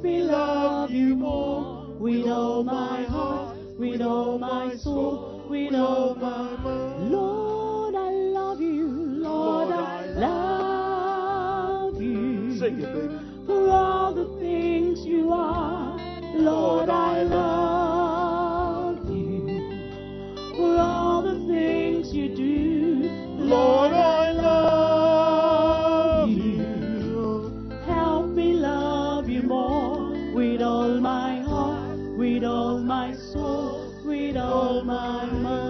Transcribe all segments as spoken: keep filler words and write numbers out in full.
me love you more with all my heart, with all my soul, with all my mind. Lord, I love you. Lord, Lord I, I love you. Sing it, baby. For all the things you are, Lord, I love you. For all the things you do, Lord, I love you. Help me love you more with all my heart, with all my soul, with all my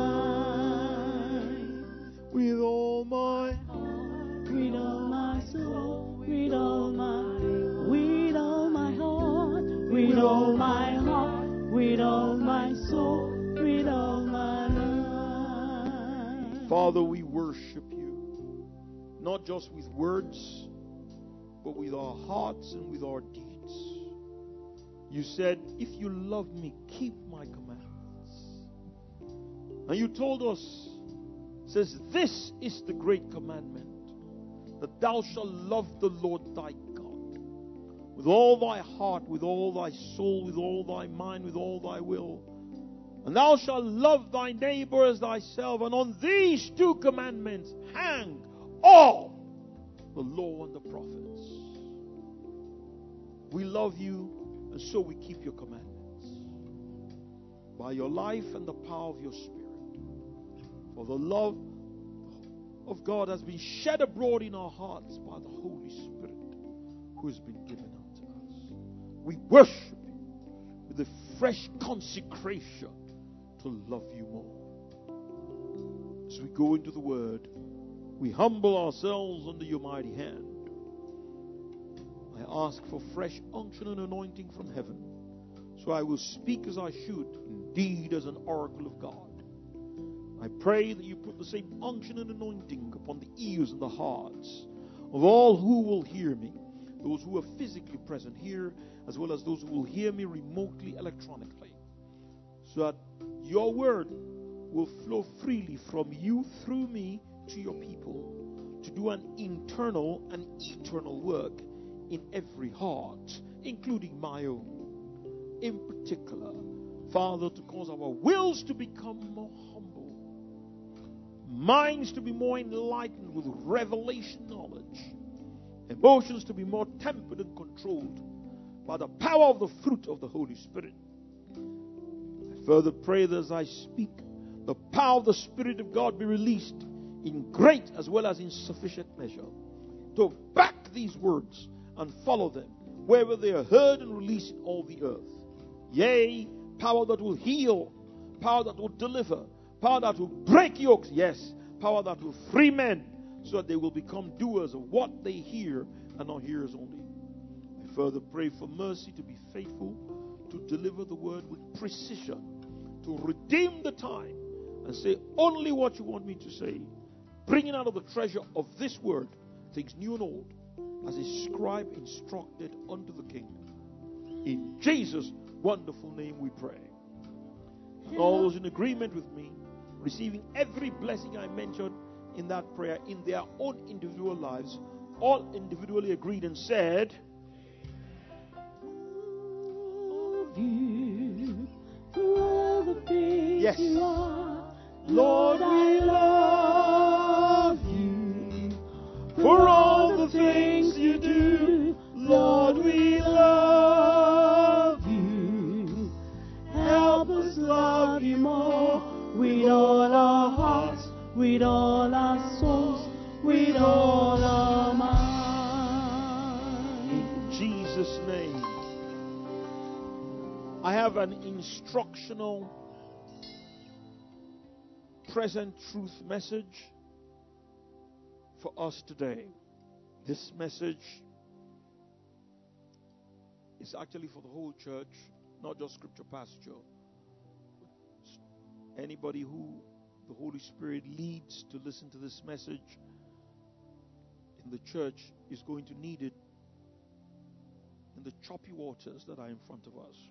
mind. With all my heart, with all my soul, with all my, with all my heart, with all my heart, with all my soul, with all my mind. Father, we worship you, not just with words, but with our hearts and with our deeds. You said, if you love me, keep my commandments. And you told us, says, this is the great commandment, that thou shalt love the Lord thy God with all thy heart, with all thy soul, with all thy mind, with all thy will. And thou shalt love thy neighbor as thyself. And on these two commandments hang all the law and the prophets. We love you, and so we keep your commandments. By your life and the power of your Spirit. For the love of God has been shed abroad in our hearts by the Holy Spirit who has been given unto us. We worship you with a fresh consecration to love you more. As we go into the Word, we humble ourselves under your mighty hand. I ask for fresh unction and anointing from heaven, so I will speak as I should, indeed as an oracle of God. I pray that you put the same unction and anointing upon the ears and the hearts of all who will hear me, those who are physically present here, as well as those who will hear me remotely, electronically, so that your word will flow freely from you through me to your people, to do an internal and eternal work in every heart, including my own. In particular, Father, to cause our wills to become more humble, minds to be more enlightened with revelation knowledge, emotions to be more tempered and controlled by the power of the fruit of the Holy Spirit. I further pray that as I speak, the power of the Spirit of God be released in great as well as in sufficient measure to back these words and follow them wherever they are heard and released in all the earth. Yea, power that will heal, power that will deliver, power that will break yokes, yes, power that will free men so that they will become doers of what they hear and not hearers only. I further pray for mercy to be faithful, to deliver the word with precision, to redeem the time and say only what you want me to say, bringing out of the treasure of this word things new and old, as a scribe instructed unto the king. In Jesus' wonderful name we pray. And all those in agreement with me, receiving every blessing I mentioned in that prayer in their own individual lives, all individually agreed and said, You, for all the things yes, you are, Lord, I love you. For all the things you do, Lord, we love you. Help us love you more with all our hearts, with all our souls, with all our minds. In Jesus' name. I have an instructional present truth message for us today. This message is actually for the whole church, not just Scripture Pasture. Anybody who the Holy Spirit leads to listen to this message in the church is going to need it in the choppy waters that are in front of us.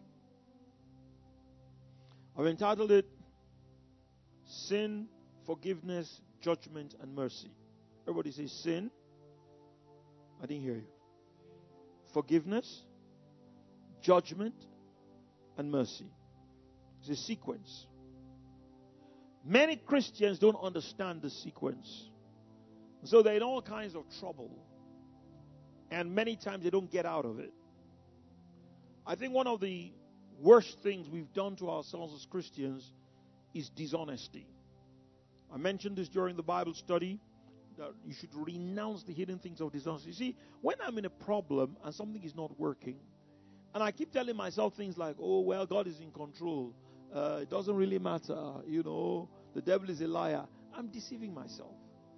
I've entitled it Sin, Forgiveness, Judgment, and Mercy. Everybody say sin. I didn't hear you. Forgiveness, judgment, and mercy. It's a sequence. Many Christians don't understand the sequence. So they're in all kinds of trouble. And many times they don't get out of it. I think one of the worst things we've done to ourselves as Christians is dishonesty. I mentioned this during the Bible study, that you should renounce the hidden things of dishonesty. You see, when I'm in a problem and something is not working, and I keep telling myself things like, oh, well, God is in control. Uh, it doesn't really matter. You know, the devil is a liar. I'm deceiving myself.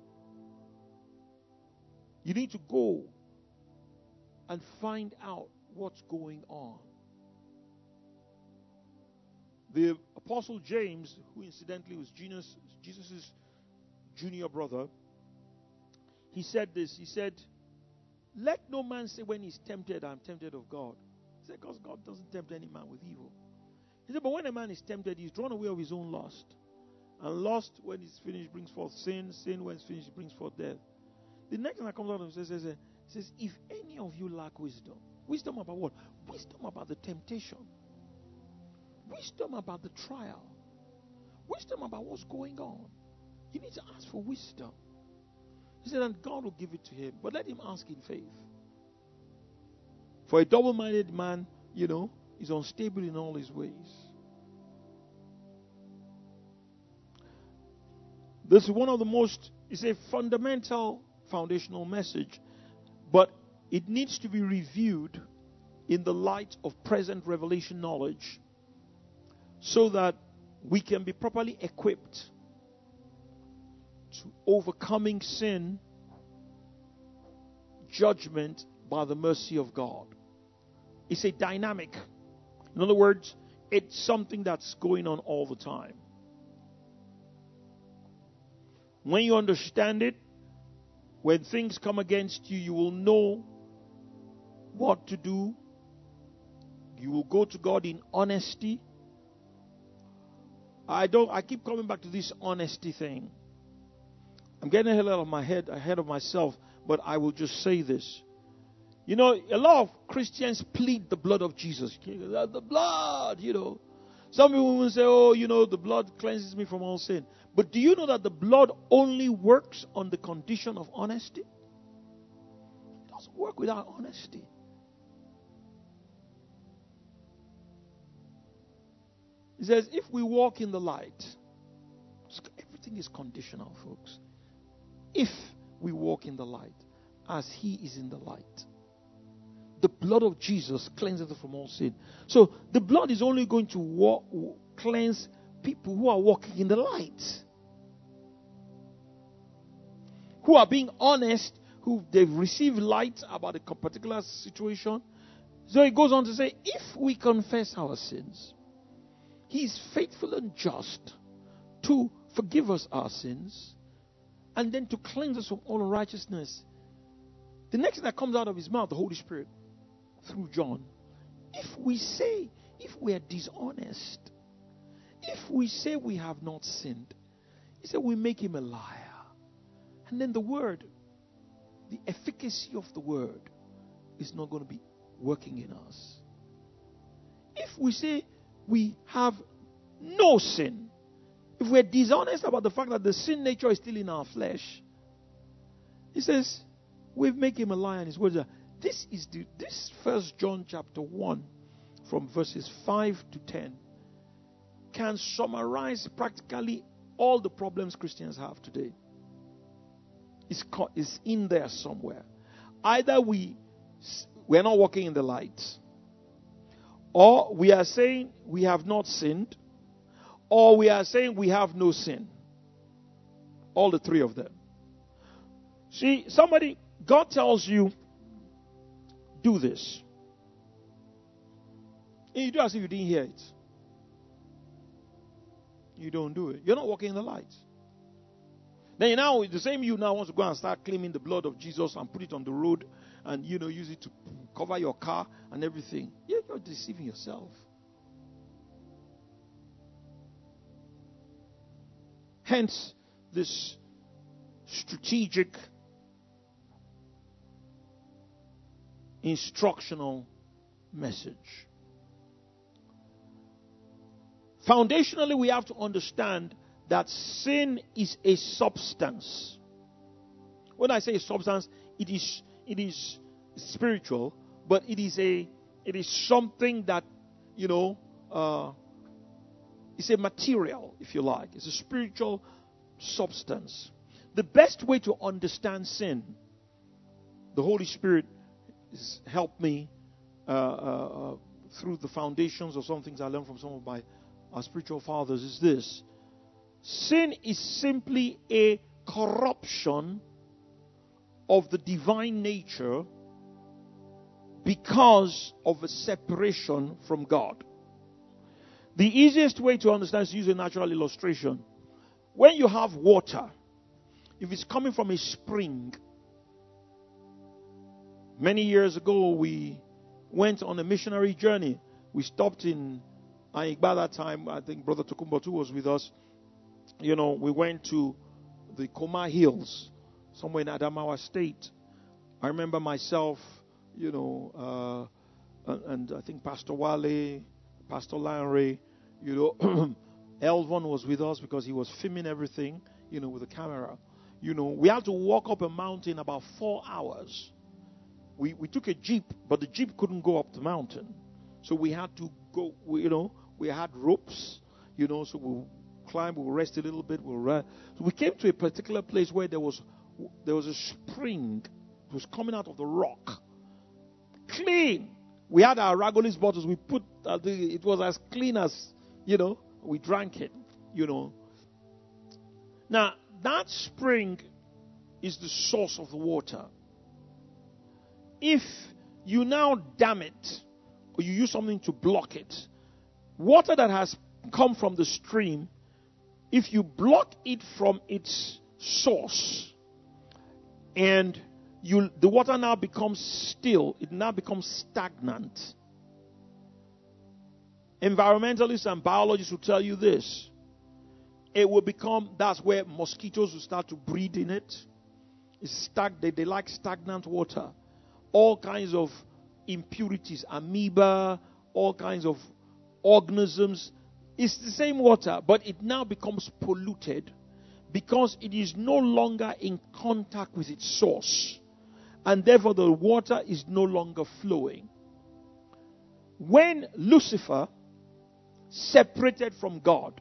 You need to go and find out what's going on. The Apostle James, who incidentally was Jesus' Jesus's junior brother, he said this. He said, let no man say when he's tempted, I'm tempted of God. He said, because God doesn't tempt any man with evil. He said, but when a man is tempted, he's drawn away of his own lust. And lust, when it's finished, brings forth sin. Sin, when it's finished, brings forth death. The next thing that comes out of him says, says, says, if any of you lack wisdom, wisdom about what? Wisdom about the temptation. Wisdom about the trial. Wisdom about what's going on. You need to ask for wisdom. He said, and God will give it to him. But let him ask in faith. For a double-minded man, you know, is unstable in all his ways. This is one of the most, it's a fundamental, foundational message. But it needs to be reviewed in the light of present revelation knowledge so that we can be properly equipped to overcoming sin, judgment by the mercy of God. It's a dynamic. In other words, it's something that's going on all the time. When you understand it, when things come against you, you will know what to do. You will go to God in honesty. I don't I keep coming back to this honesty thing. I'm getting ahead of my head, ahead of myself, but I will just say this. You know, a lot of Christians plead the blood of Jesus. The blood, you know. Some people will say, oh, you know, the blood cleanses me from all sin. But do you know that the blood only works on the condition of honesty? It doesn't work without honesty. He says, if we walk in the light, everything is conditional, folks. If we walk in the light, as he is in the light. The blood of Jesus cleanses us from all sin. So the blood is only going to walk, cleanse people who are walking in the light. Who are being honest, who they've received light about a particular situation. So he goes on to say, if we confess our sins, he is faithful and just to forgive us our sins and then to cleanse us from all unrighteousness. The next thing that comes out of his mouth, the Holy Spirit, through John. If we say, if we are dishonest, if we say we have not sinned, he said we make him a liar. And then the word, the efficacy of the word is not going to be working in us. If we say we have no sin, if we're dishonest about the fact that the sin nature is still in our flesh, he says we make him a liar and his words are. This is the, this First John chapter one, from verses five to ten, can summarize practically all the problems Christians have today. It's, it's in there somewhere. Either we we're not walking in the light, or we are saying we have not sinned, or we are saying we have no sin. All the three of them. See, somebody, God tells you, do this. And you do as if you didn't hear it. You don't do it. You're not walking in the light. Then you now, the same you now wants to go and start claiming the blood of Jesus and put it on the road and, you know, use it to cover your car and everything. You're, you're deceiving yourself. Hence, this strategic, instructional message. Foundationally, we have to understand that sin is a substance. When I say a substance, it is it is spiritual, but it is a it is something that, you know, uh, it's a material, if you like. It's a spiritual substance. The best way to understand sin, the Holy Spirit has helped me uh, uh, through the foundations of some things I learned from some of my our spiritual fathers, is this. Sin is simply a corruption of the divine nature because of a separation from God. The easiest way to understand is to use a natural illustration. When you have water, if it's coming from a spring, many years ago we went on a missionary journey. We stopped in Ayigba that time. I think Brother Tokumbotu was with us. You know, we went to the Koma Hills, somewhere in Adamawa State. I remember myself, you know, uh, and, and I think Pastor Wale, Pastor Lanre, you know, Elvon was with us because he was filming everything, you know, with a camera. You know, we had to walk up a mountain about four hours. We we took a jeep, but the jeep couldn't go up the mountain, so we had to go. We, you know, we had ropes, you know, so we'll climb, we'll rest a little bit, we'll run. So we came to a particular place where there was there was a spring. It was coming out of the rock, clean. We had our Ragolis bottles. We put uh, the, it was as clean as, you know, we drank it, you know. Now that spring is the source of the water. If you now dam it, or you use something to block it, water that has come from the stream, if you block it from its source, and you, the water now becomes still, it now becomes stagnant. Environmentalists and biologists will tell you this. It will become, that's where mosquitoes will start to breed in it. It's stag, they, they like stagnant water. All kinds of impurities, amoeba, all kinds of organisms. It's the same water, but it now becomes polluted because it is no longer in contact with its source. And therefore the water is no longer flowing. When Lucifer separated from God,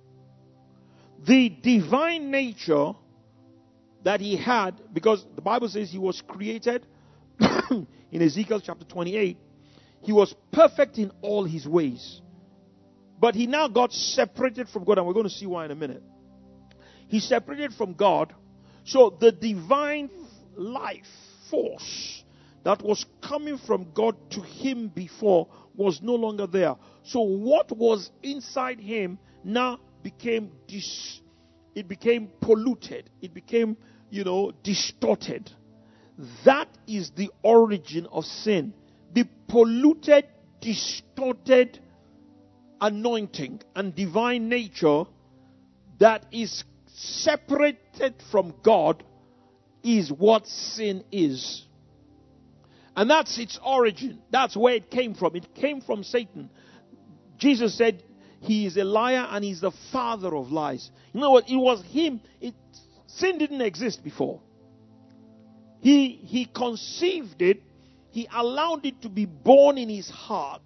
the divine nature that he had, because the Bible says he was created in Ezekiel chapter twenty-eight, he was perfect in all his ways. But he now got separated from God, and we're going to see why in a minute. He separated from God, so the divine life force that was coming from God to him before was no longer there. So what was inside him now became dis, it became polluted. It became, you know, distorted. That is the origin of sin. The polluted, distorted anointing and divine nature that is separated from God is what sin is. And that's its origin. That's where it came from. It came from Satan. Jesus said he is a liar and he's the father of lies. You know what? It was him. It, sin didn't exist before. He, he conceived it. He allowed it to be born in his heart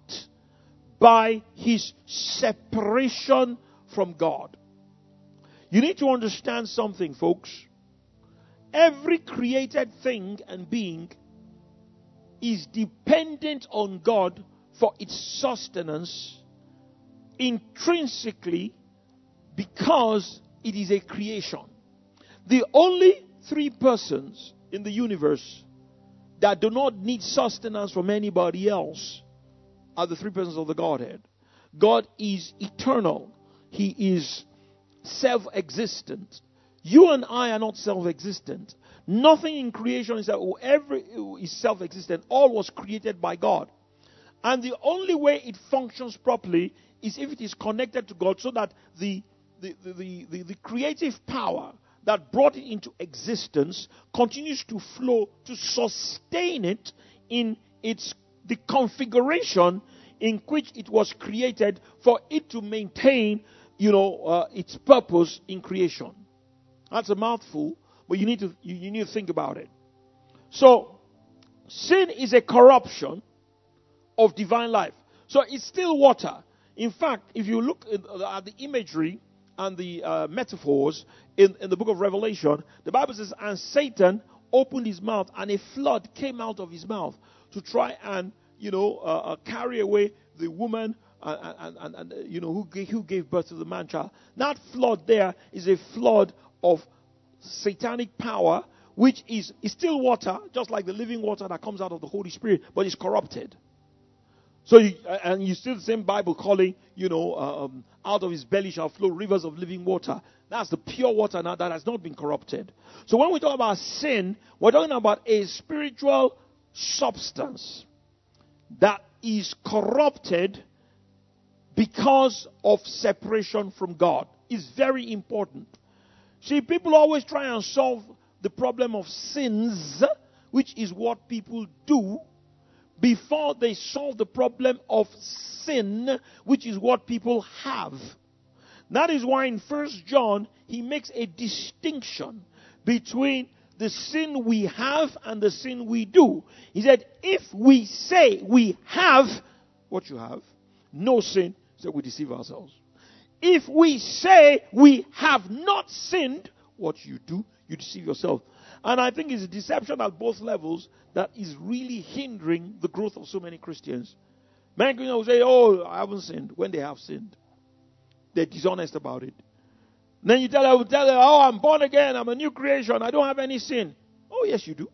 by his separation from God. You need to understand something, folks. Every created thing and being is dependent on God for its sustenance intrinsically because it is a creation. The only three persons in the universe that do not need sustenance from anybody else are the three persons of the Godhead. God is eternal. He is self-existent. You and I are not self-existent. Nothing in creation is, whoever is self-existent. All was created by God. And the only way it functions properly is if it is connected to God, so that the, the, the, the, the, the creative power that brought it into existence continues to flow to sustain it in its the configuration in which it was created for it to maintain, you know, uh, its purpose in creation. That's a mouthful, but you need to you, you need to think about it. So, sin is a corruption of divine life. So it's still water. In fact, if you look at the imagery and the uh, metaphors in, in the book of Revelation, the Bible says, and Satan opened his mouth, and a flood came out of his mouth to try and, you know, uh, uh, carry away the woman and, and, and, and uh, you know, who gave, who gave birth to the man child. That flood there is a flood of satanic power, which is, is still water, just like the living water that comes out of the Holy Spirit, but it's corrupted. So, you, and you see the same Bible calling, you know, um, out of his belly shall flow rivers of living water. That's the pure water now that has not been corrupted. So when we talk about sin, we're talking about a spiritual substance that is corrupted because of separation from God. It's very important. See, people always try and solve the problem of sins, which is what people do, before they solve the problem of sin, which is what people have. That is why in First John, he makes a distinction between the sin we have and the sin we do. He said, if we say we have what you have, no sin, so we deceive ourselves. If we say we have not sinned, what you do, you deceive yourself. And I think it's a deception at both levels that is really hindering the growth of so many Christians. Many Christians will say, oh, I haven't sinned, when they have sinned. They're dishonest about it. Then you tell them, tell them, oh, I'm born again, I'm a new creation, I don't have any sin. Oh, yes, you do.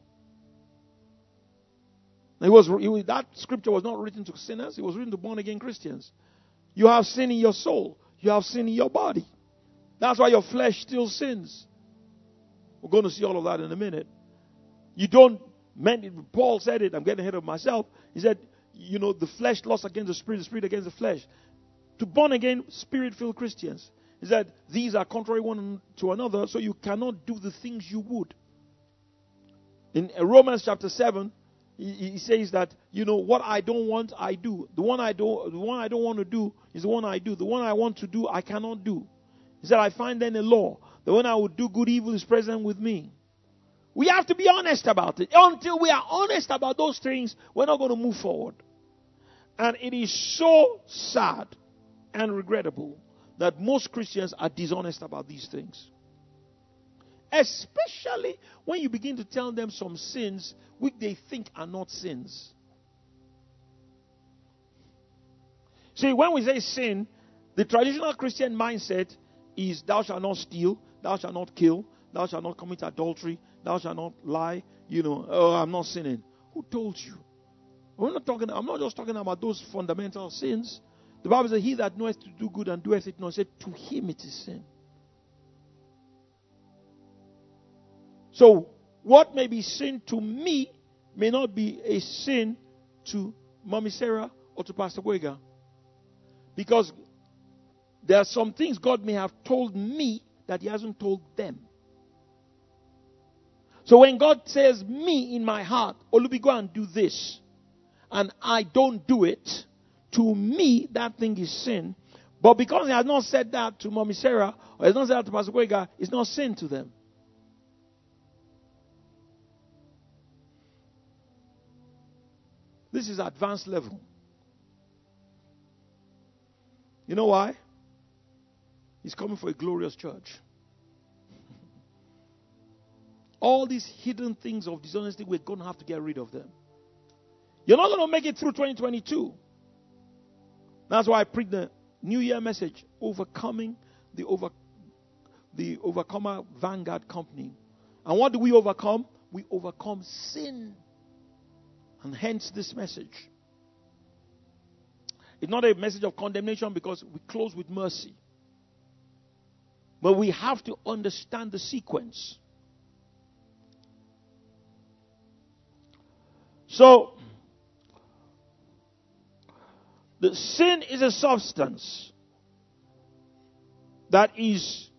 It was, it was that scripture was not written to sinners, it was written to born again Christians. You have sin in your soul, you have sin in your body. That's why your flesh still sins. We're going to see all of that in a minute. You don't, Paul said it, I'm getting ahead of myself. He said, you know, the flesh lusts against the spirit, the spirit against the flesh. To born again, spirit-filled Christians, he said, these are contrary one to another, so you cannot do the things you would. In Romans chapter seven, he, he says that, you know, what I don't want, I do. The one I don't, the one I don't want to do is the one I do. The one I want to do, I cannot do. He said, I find then a law. The one I would do good, evil is present with me. We have to be honest about it. Until we are honest about those things, we're not going to move forward. And it is so sad and regrettable that most Christians are dishonest about these things. Especially when you begin to tell them some sins which they think are not sins. See, when we say sin, the traditional Christian mindset is thou shalt not steal, thou shalt not kill, thou shalt not commit adultery, thou shalt not lie. You know, oh, I'm not sinning. Who told you? We're not talking, I'm not just talking about those fundamental sins. The Bible says, he that knoweth to do good and doeth it not, said, to him it is sin. So, what may be sin to me may not be a sin to Mommy Sarah or to Pastor Boyga. Because there are some things God may have told me that he hasn't told them. So when God says me in my heart, Olubi, go and do this, and I don't do it, to me, that thing is sin. But because he has not said that to Mommy Sarah, or he has not said that to Pastor Boyga, it's not sin to them. This is advanced level. You know why? He's coming for a glorious church. All these hidden things of dishonesty, we're going to have to get rid of them. You're not going to make it through twenty twenty-two. That's why I preached the New Year message, overcoming the over, the Overcomer Vanguard Company. And what do we overcome? We overcome sin. And hence this message. It's not a message of condemnation because we close with mercy. But we have to understand the sequence. So, the sin is a substance that is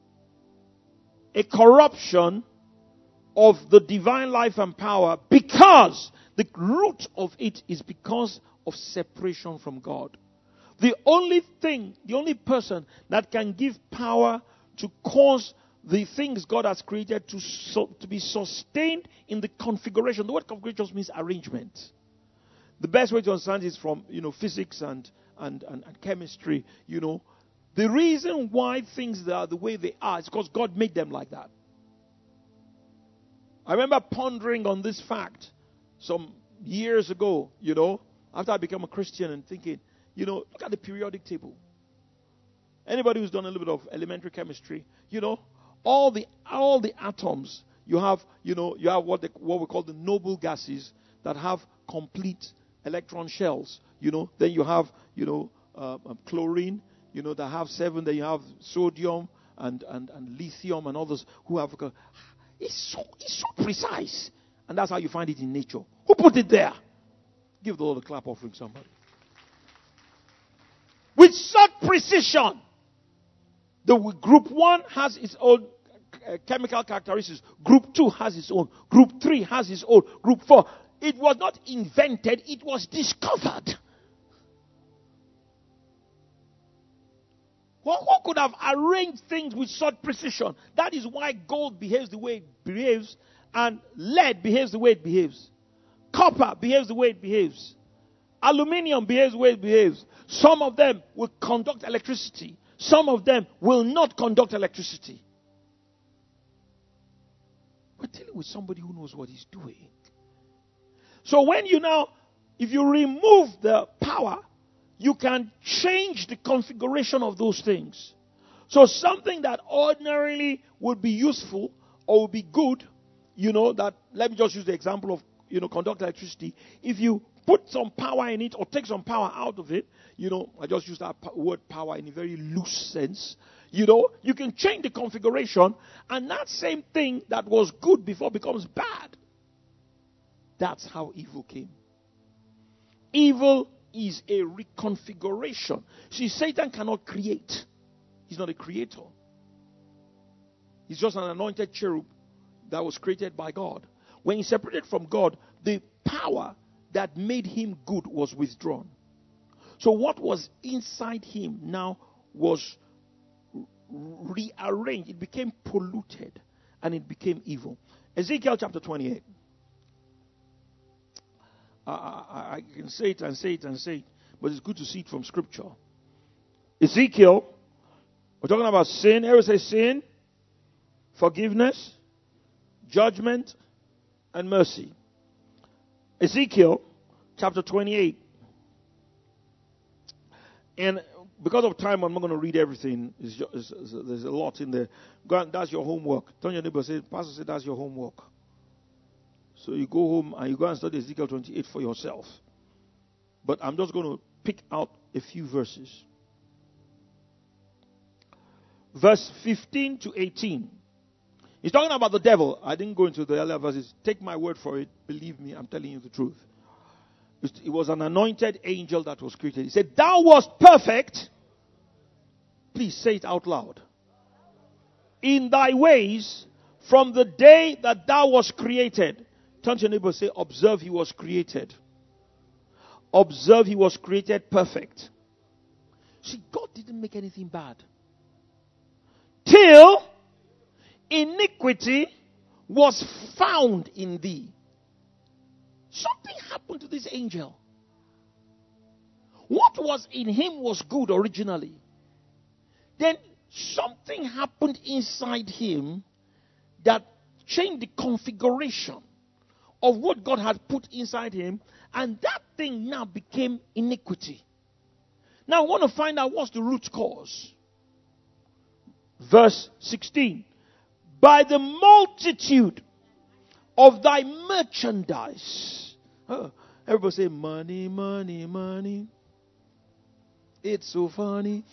a corruption of the divine life and power, because the root of it is because of separation from God. The only thing, the only person that can give power to cause the things God has created to, so, to be sustained in the configuration. The word configuration just means arrangement. The best way to understand is from, you know, physics and, and, and, and chemistry, you know. The reason why things are the way they are is because God made them like that. I remember pondering on this fact some years ago, you know, after I became a Christian, and thinking, you know, look at the periodic table. Anybody who's done a little bit of elementary chemistry, you know, all the all the atoms you have, you know, you have what they, what we call the noble gases that have complete electron shells. You know, then you have, you know, uh, um, chlorine, you know, that have seven. Then you have sodium and and, and lithium and others who have. Uh, it's so it's so precise, and that's how you find it in nature. Who put it there? Give the Lord a clap offering, somebody. With such precision. The group one has its own uh, chemical characteristics. Group two has its own. Group three has its own. Group four. It was not invented. It was discovered. Who, who could have arranged things with such precision? That is why gold behaves the way it behaves, and lead behaves the way it behaves. Copper behaves the way it behaves. Aluminium behaves the way it behaves. Some of them will conduct electricity. Some of them will not conduct electricity. We're dealing with somebody who knows what he's doing. So when you now, if you remove the power, you can change the configuration of those things. So something that ordinarily would be useful or would be good, you know, that, let me just use the example of, you know, conduct electricity. If you put some power in it or take some power out of it, you know, I just use that word power in a very loose sense. You know, you can change the configuration, and that same thing that was good before becomes bad. That's how evil came. Evil is a reconfiguration. See, Satan cannot create. He's not a creator. He's just an anointed cherub that was created by God. When he separated from God, the power that made him good was withdrawn. So what was inside him now was rearranged. It became polluted and it became evil. Ezekiel chapter twenty-eight. I, I, I can say it and say it and say it, but it's good to see it from scripture. Ezekiel, we're talking about sin. Everyone say sin, forgiveness, judgment, and mercy. Ezekiel chapter twenty-eight. And because of time, I'm not going to read everything. It's just, it's, it's, there's a lot in there. Go and that's your homework. Tell your neighbor, say, Pastor said that's your homework. So you go home and you go and study Ezekiel twenty-eight for yourself. But I'm just going to pick out a few verses. Verse fifteen to eighteen. He's talking about the devil. I didn't go into the earlier verses. Take my word for it. Believe me, I'm telling you the truth. It was an anointed angel that was created. He said, thou wast perfect. Please say it out loud. In thy ways from the day that thou was created. Turn to your neighbor and say, observe he was created. Observe he was created perfect. See, God didn't make anything bad. Till iniquity was found in thee. Something happened to this angel. What was in him was good originally. Then something happened inside him that changed the configuration of what God had put inside him, and that thing now became iniquity. Now I want to find out what's the root cause. Verse sixteen. By the multitude of thy merchandise. Oh, everybody say money, money, money. It's so funny.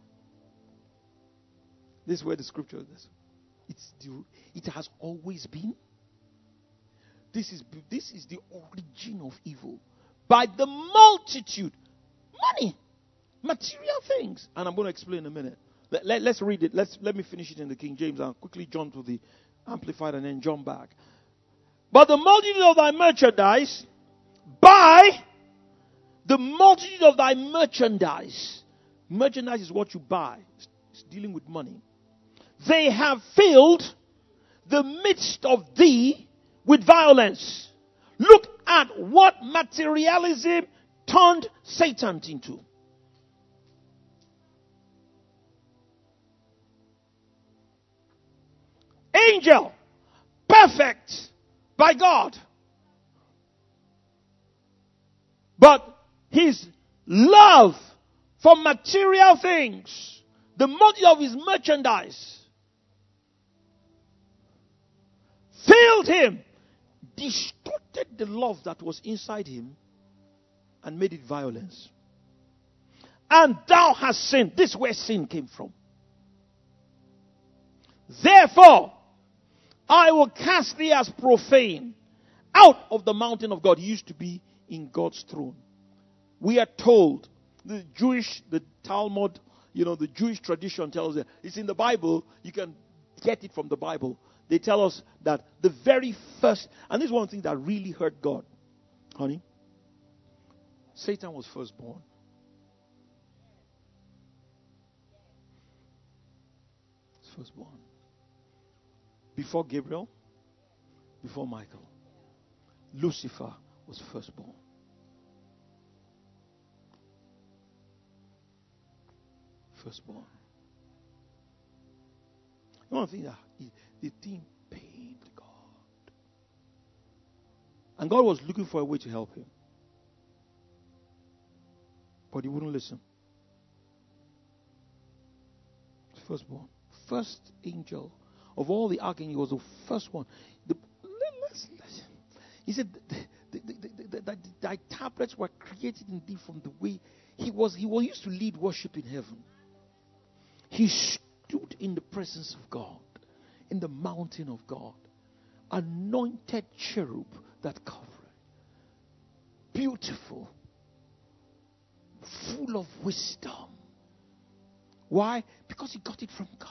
This is where the scripture is. It's the, it has always been. This is this is the origin of evil. By the multitude, money, material things, and I'm going to explain in a minute. Let, let, let's read it. Let's let me finish it in the King James and quickly jump to the Amplified and then jump back. But the multitude of thy merchandise, by the multitude of thy merchandise. Merchandise is what you buy. It's dealing with money. They have filled the midst of thee with violence. Look at what materialism turned Satan into. Angel, perfect by God. But his love for material things, the multitude of his merchandise, filled him, distorted the love that was inside him, and made it violence. And thou hast sinned. This is where sin came from. Therefore, I will cast thee as profane out of the mountain of God. He used to be in God's throne. We are told, the Jewish, the Talmud, you know, the Jewish tradition tells us, it's in the Bible, you can get it from the Bible. They tell us that the very first, and this is one thing that really hurt God, honey. Satan was firstborn. Firstborn. Before Gabriel, before Michael, Lucifer was firstborn. Firstborn. One thing that the thing pained God. And God was looking for a way to help him. But he wouldn't listen. Firstborn. First angel of all the archangels, he was the first one. The, let's, let's, he said, the, the, the, the, the, thy tablets were created indeed from the way he was. He was used to lead worship in heaven. He stood in the presence of God, in the mountain of God, anointed cherub that covered, beautiful, full of wisdom. Why? Because he got it from God.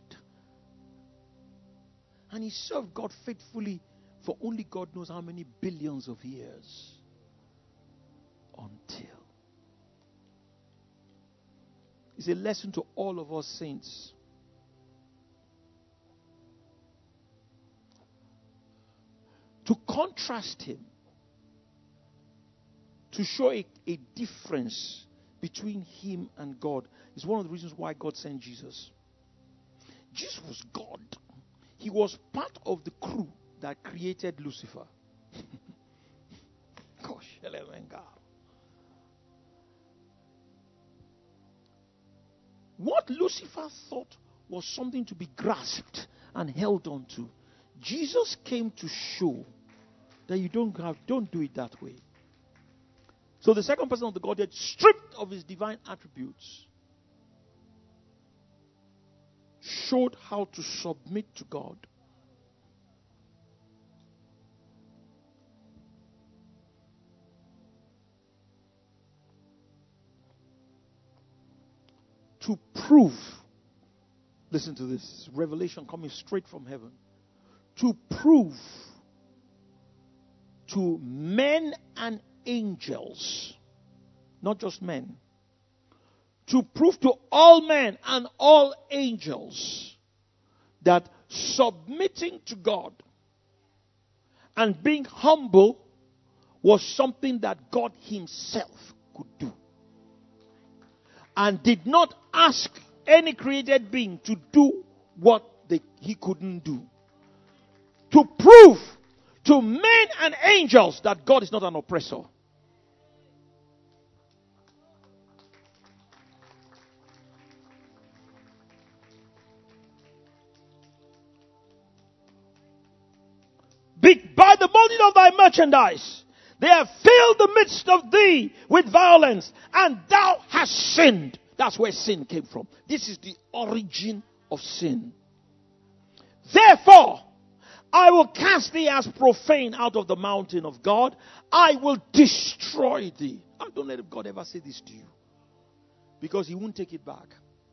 And he served God faithfully for only God knows how many billions of years. Until. It's a lesson to all of us saints. To contrast him. To show a, a difference between him and God is one of the reasons why God sent Jesus. Jesus was God. He was part of the crew that created Lucifer. Gosh, what Lucifer thought was something to be grasped and held on to, Jesus came to show that you don't have, don't do it that way. So the second person of the Godhead, stripped of his divine attributes, showed how to submit to God. To prove, listen to this, revelation coming straight from heaven. To prove to men and angels, not just men, to prove to all men and all angels that submitting to God and being humble was something that God himself could do. And did not ask any created being to do what they, he couldn't do. To prove to men and angels that God is not an oppressor. By the multitude of thy merchandise, they have filled the midst of thee with violence, and thou hast sinned. That's where sin came from. This is the origin of sin. Therefore, I will cast thee as profane out of the mountain of God. I will destroy thee. Oh, don't let God ever say this to you, because he won't take it back.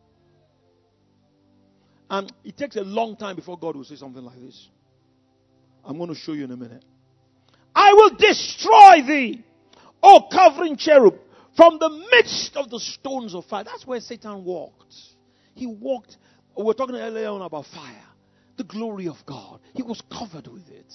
And it takes a long time before God will say something like this. I'm going to show you in a minute. I will destroy thee, O covering cherub, from the midst of the stones of fire. That's where Satan walked. He walked. We were talking earlier on about fire. The glory of God. He was covered with it.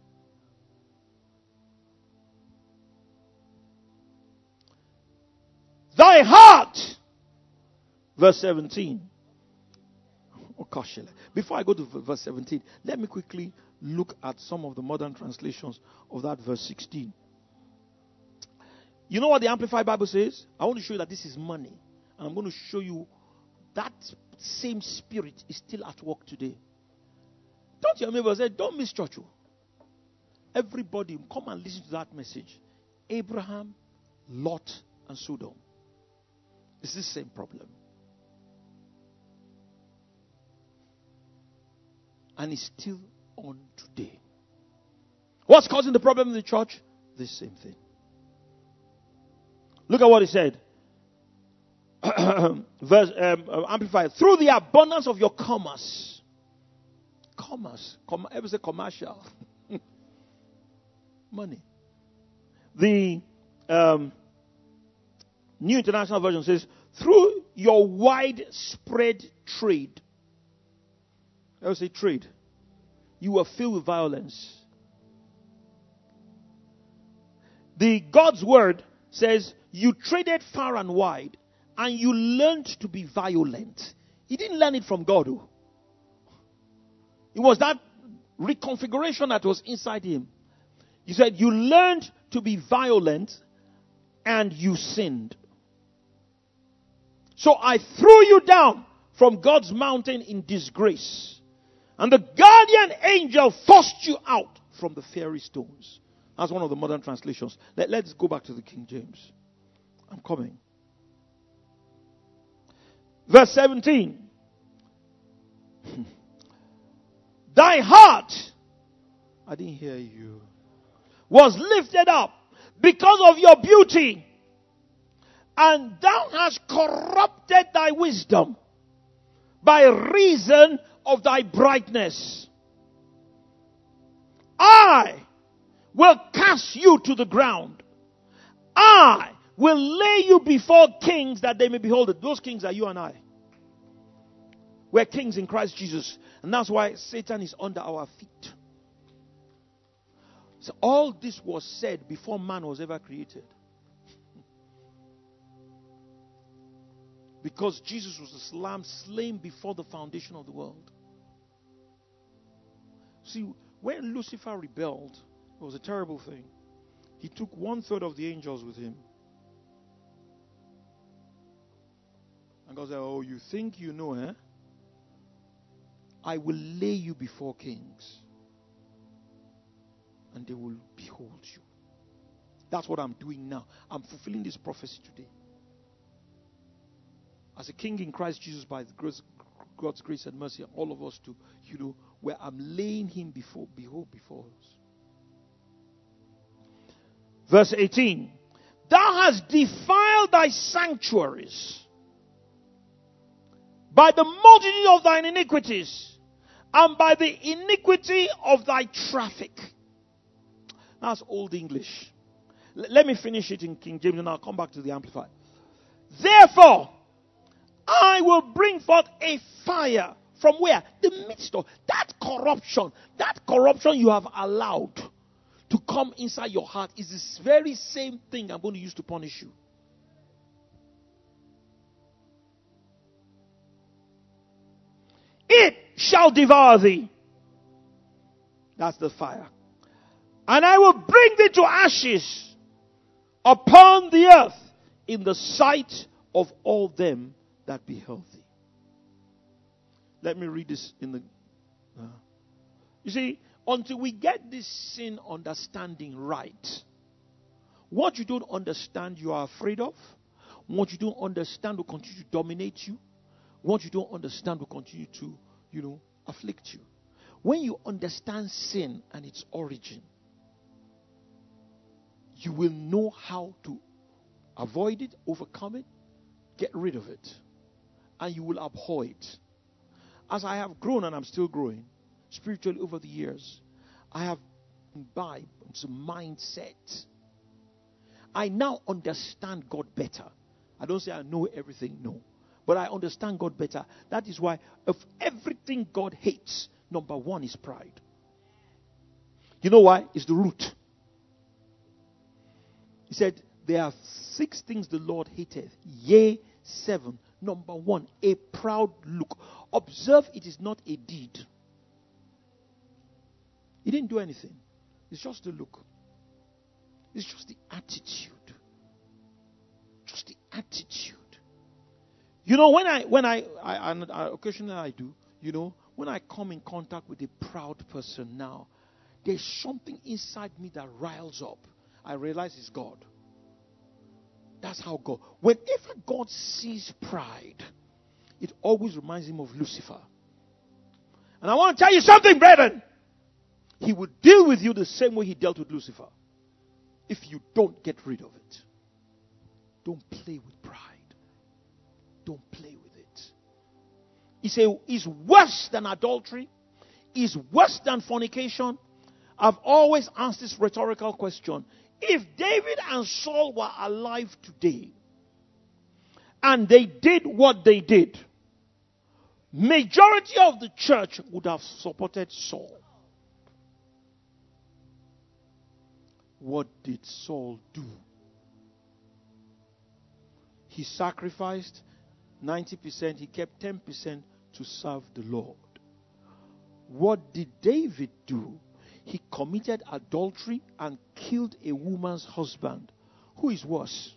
Thy heart. Verse seventeen. Oh, gosh. Before I go to verse seventeen, let me quickly look at some of the modern translations of that verse sixteen. You know what the Amplified Bible says? I want to show you that this is money. And I'm going to show you that same spirit is still at work today. Don't your neighbor say, don't miss church. Everybody come and listen to that message. Abraham, Lot, and Sodom. It's the same problem. And it's still on today. What's causing the problem in the church? The same thing. Look at what he said. Verse um, Amplified. Through the abundance of your commerce. Commerce. Com- ever say commercial? Money. The um, New International Version says, through your widespread trade. I would say trade. You were filled with violence. The God's word says, you traded far and wide, and you learned to be violent. He didn't learn it from God. Oh. It was that reconfiguration that was inside him. He said, you learned to be violent, and you sinned. So I threw you down from God's mountain in disgrace. And the guardian angel forced you out from the fiery stones. That's one of the modern translations. Let, let's go back to the King James. I'm coming. Verse seventeen. Thy heart, I didn't hear you, was lifted up because of your beauty, and thou hast corrupted thy wisdom by reason of thy brightness. I will cast you to the ground. I will lay you before kings that they may behold it. Those kings are you and I. We're kings in Christ Jesus. And that's why Satan is under our feet. So all this was said before man was ever created. Because Jesus was the lamb slain before the foundation of the world. See, when Lucifer rebelled, it was a terrible thing. He took one third of the angels with him. And God said, oh, you think you know, eh? I will lay you before kings, and they will behold you. That's what I'm doing now. I'm fulfilling this prophecy today. As a king in Christ Jesus, by the grace, God's grace and mercy, all of us to, you know, where I'm laying him before, behold, before us. Verse eighteen. Thou hast defiled thy sanctuaries by the multitude of thine iniquities, and by the iniquity of thy traffic. That's old English. L- let me finish it in King James and I'll come back to the Amplified. Therefore, I will bring forth a fire from where? The midst of that corruption. That corruption you have allowed to come inside your heart is this very same thing I'm going to use to punish you. It shall devour thee. That's the fire. And I will bring thee to ashes upon the earth in the sight of all them that beheld thee. Let me read this in the... Uh, you see, until we get this sin understanding right, what you don't understand you are afraid of, what you don't understand will continue to dominate you, what you don't understand will continue to, you know, afflict you. When you understand sin and its origin, you will know how to avoid it, overcome it, get rid of it. And you will abhor it. As I have grown and I'm still growing spiritually over the years, I have imbibed some mindset. I now understand God better. I don't say I know everything, no. But I understand God better. That is why of everything God hates, number one is pride. You know why? It's the root. He said, there are six things the Lord hateth. Yea, seven. Number one, a proud look. Observe, it is not a deed. He didn't do anything. It's just the look. It's just the attitude. Just the attitude. You know, when I, when I, I, I, I occasionally I do, you know, when I come in contact with a proud person now, there's something inside me that riles up. I realize it's God. That's how God. Whenever God sees pride, it always reminds him of Lucifer. And I want to tell you something, brethren. He will deal with you the same way he dealt with Lucifer. If you don't get rid of it. Don't play with pride. Don't play with it. He said, it's worse than adultery. It's worse than fornication. I've always asked this rhetorical question. If David and Saul were alive today, and they did what they did, majority of the church would have supported Saul. What did Saul do? He sacrificed ninety percent. He kept ten percent to serve the Lord. What did David do? He committed adultery and killed a woman's husband. Who is worse?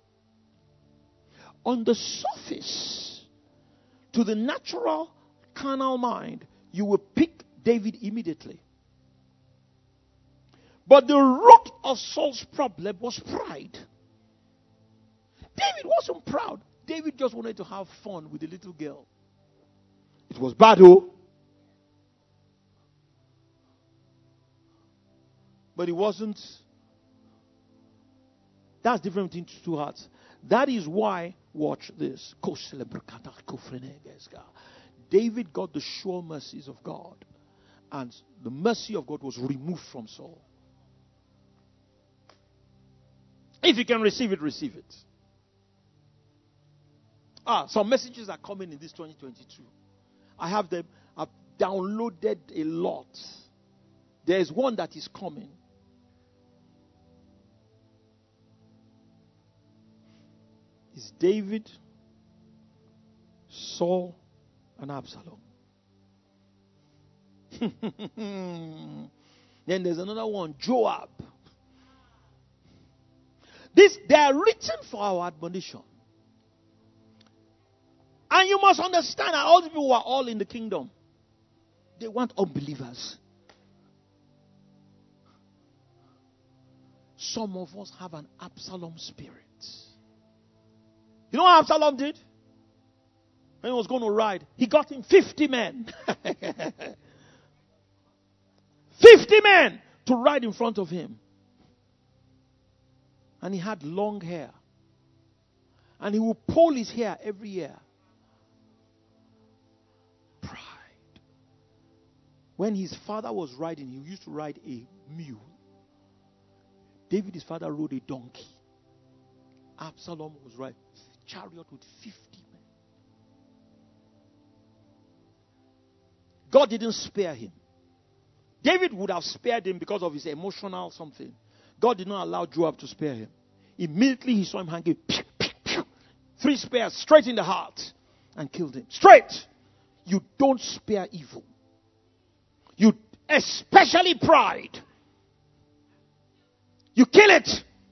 On the surface, to the natural carnal mind, you will pick David immediately. But the root of Saul's problem was pride. David wasn't proud. David just wanted to have fun with the little girl. It was bad, oh. But it wasn't. That's different between two hearts. That is why, watch this. David got the sure mercies of God. And the mercy of God was removed from Saul. If you can receive it, receive it. Ah, some messages are coming in this twenty twenty-two. I have them. I've downloaded a lot. There is one that is coming. It's David, Saul, and Absalom. Then there's another one, Joab. This, they are written for our admonition. And you must understand that all the people who are all in the kingdom, they want unbelievers. Some of us have an Absalom spirit. You know what Absalom did? When he was going to ride, he got him fifty men. fifty men to ride in front of him. And he had long hair. And he would pull his hair every year. Pride. When his father was riding, he used to ride a mule. David, his father, rode a donkey. Absalom was riding a chariot with fifty men. God didn't spare him. David would have spared him because of his emotional something. God did not allow Joab to spare him. Immediately he saw him hanging. Pew, pew, pew, three spears straight in the heart and killed him. Straight. You don't spare evil. You, especially pride. You kill it.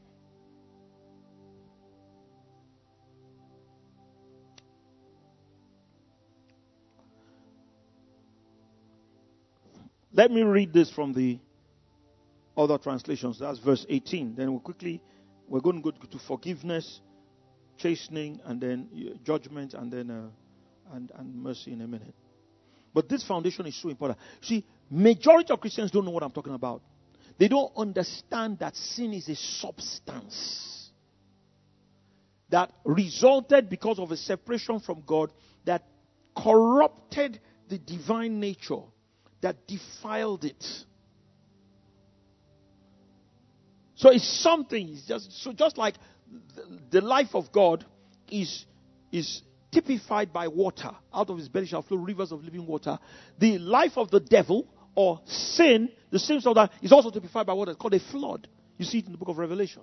Let me read this from the other translations. That's verse eighteen. Then we'll quickly, we're going to go to forgiveness, chastening, and then judgment, and then uh, and, and mercy in a minute. But this foundation is so important. See, majority of Christians don't know what I'm talking about. They don't understand that sin is a substance that resulted because of a separation from God that corrupted the divine nature, that defiled it. So it's something. It's just so just like the, the life of God is is typified by water. Out of his belly shall flow rivers of living water. The life of the devil or sin, the sins of that, is also typified by what is called a flood. You see it in the book of Revelation.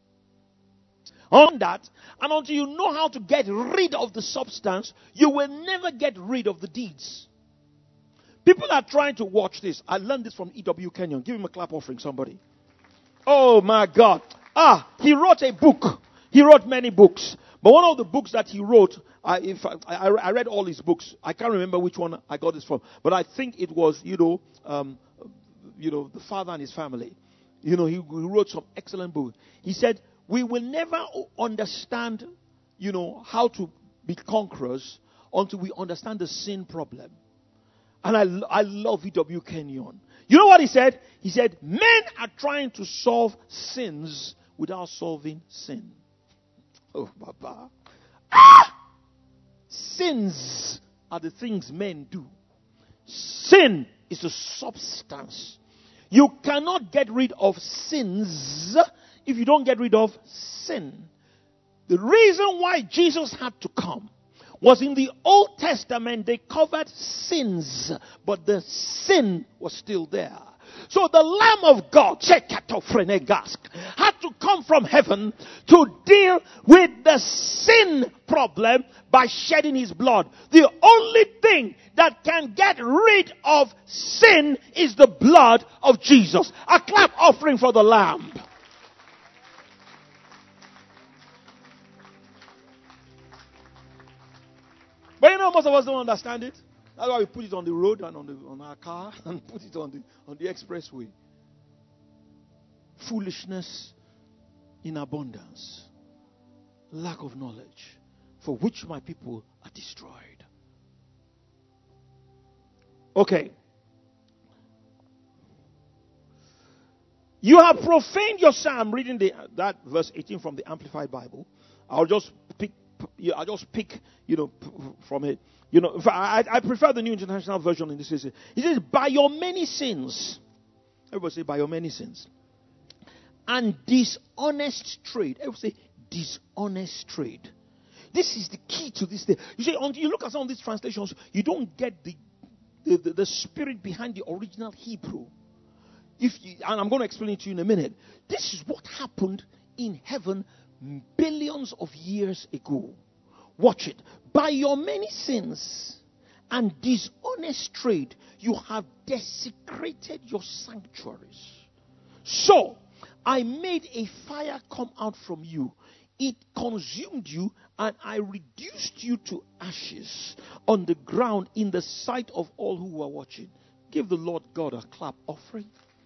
On that, and until you know how to get rid of the substance, you will never get rid of the deeds. People are trying to watch this. I learned this from E W Kenyon. Give him a clap offering, somebody. Oh my God. Ah, he wrote a book. He wrote many books. But one of the books that he wrote, I, in fact, I, I read all his books. I can't remember which one I got this from. But I think it was, you know, um, you know, The Father and His Family. You know, he, he wrote some excellent books. He said, we will never understand, you know, how to be conquerors until we understand the sin problem. And I, I love E W Kenyon. You know what he said? He said, men are trying to solve sins without solving sin. Oh, Baba. Ah! Sins are the things men do. Sin is the substance. You cannot get rid of sins if you don't get rid of sin. The reason why Jesus had to come was in the Old Testament they covered sins, but the sin was still there. So the Lamb of God had to come from heaven to deal with the sin problem by shedding his blood. The only thing that can get rid of sin is the blood of Jesus. A clap offering for the Lamb. But you know, most of us don't understand it. That's why we put it on the road and on, the, on our car and put it on the, on the expressway. Foolishness in abundance. Lack of knowledge, for which my people are destroyed. Okay. You have profaned your psalm. I'm reading the, that verse eighteen from the Amplified Bible. I'll just pick I'll just pick, you know, from it. You know, I, I prefer the New International Version in this case. It says, by your many sins. Everybody say, by your many sins. And dishonest trade. Everybody say, dishonest trade. This is the key to this thing. You see, until you look at some of these translations, you don't get the, the, the, the spirit behind the original Hebrew. If you, and I'm going to explain it to you in a minute. This is what happened in heaven billions of years ago. Watch it. By your many sins and dishonest trade, you have desecrated your sanctuaries. So, I made a fire come out from you. It consumed you, and I reduced you to ashes on the ground in the sight of all who were watching. Give the Lord God a clap offering.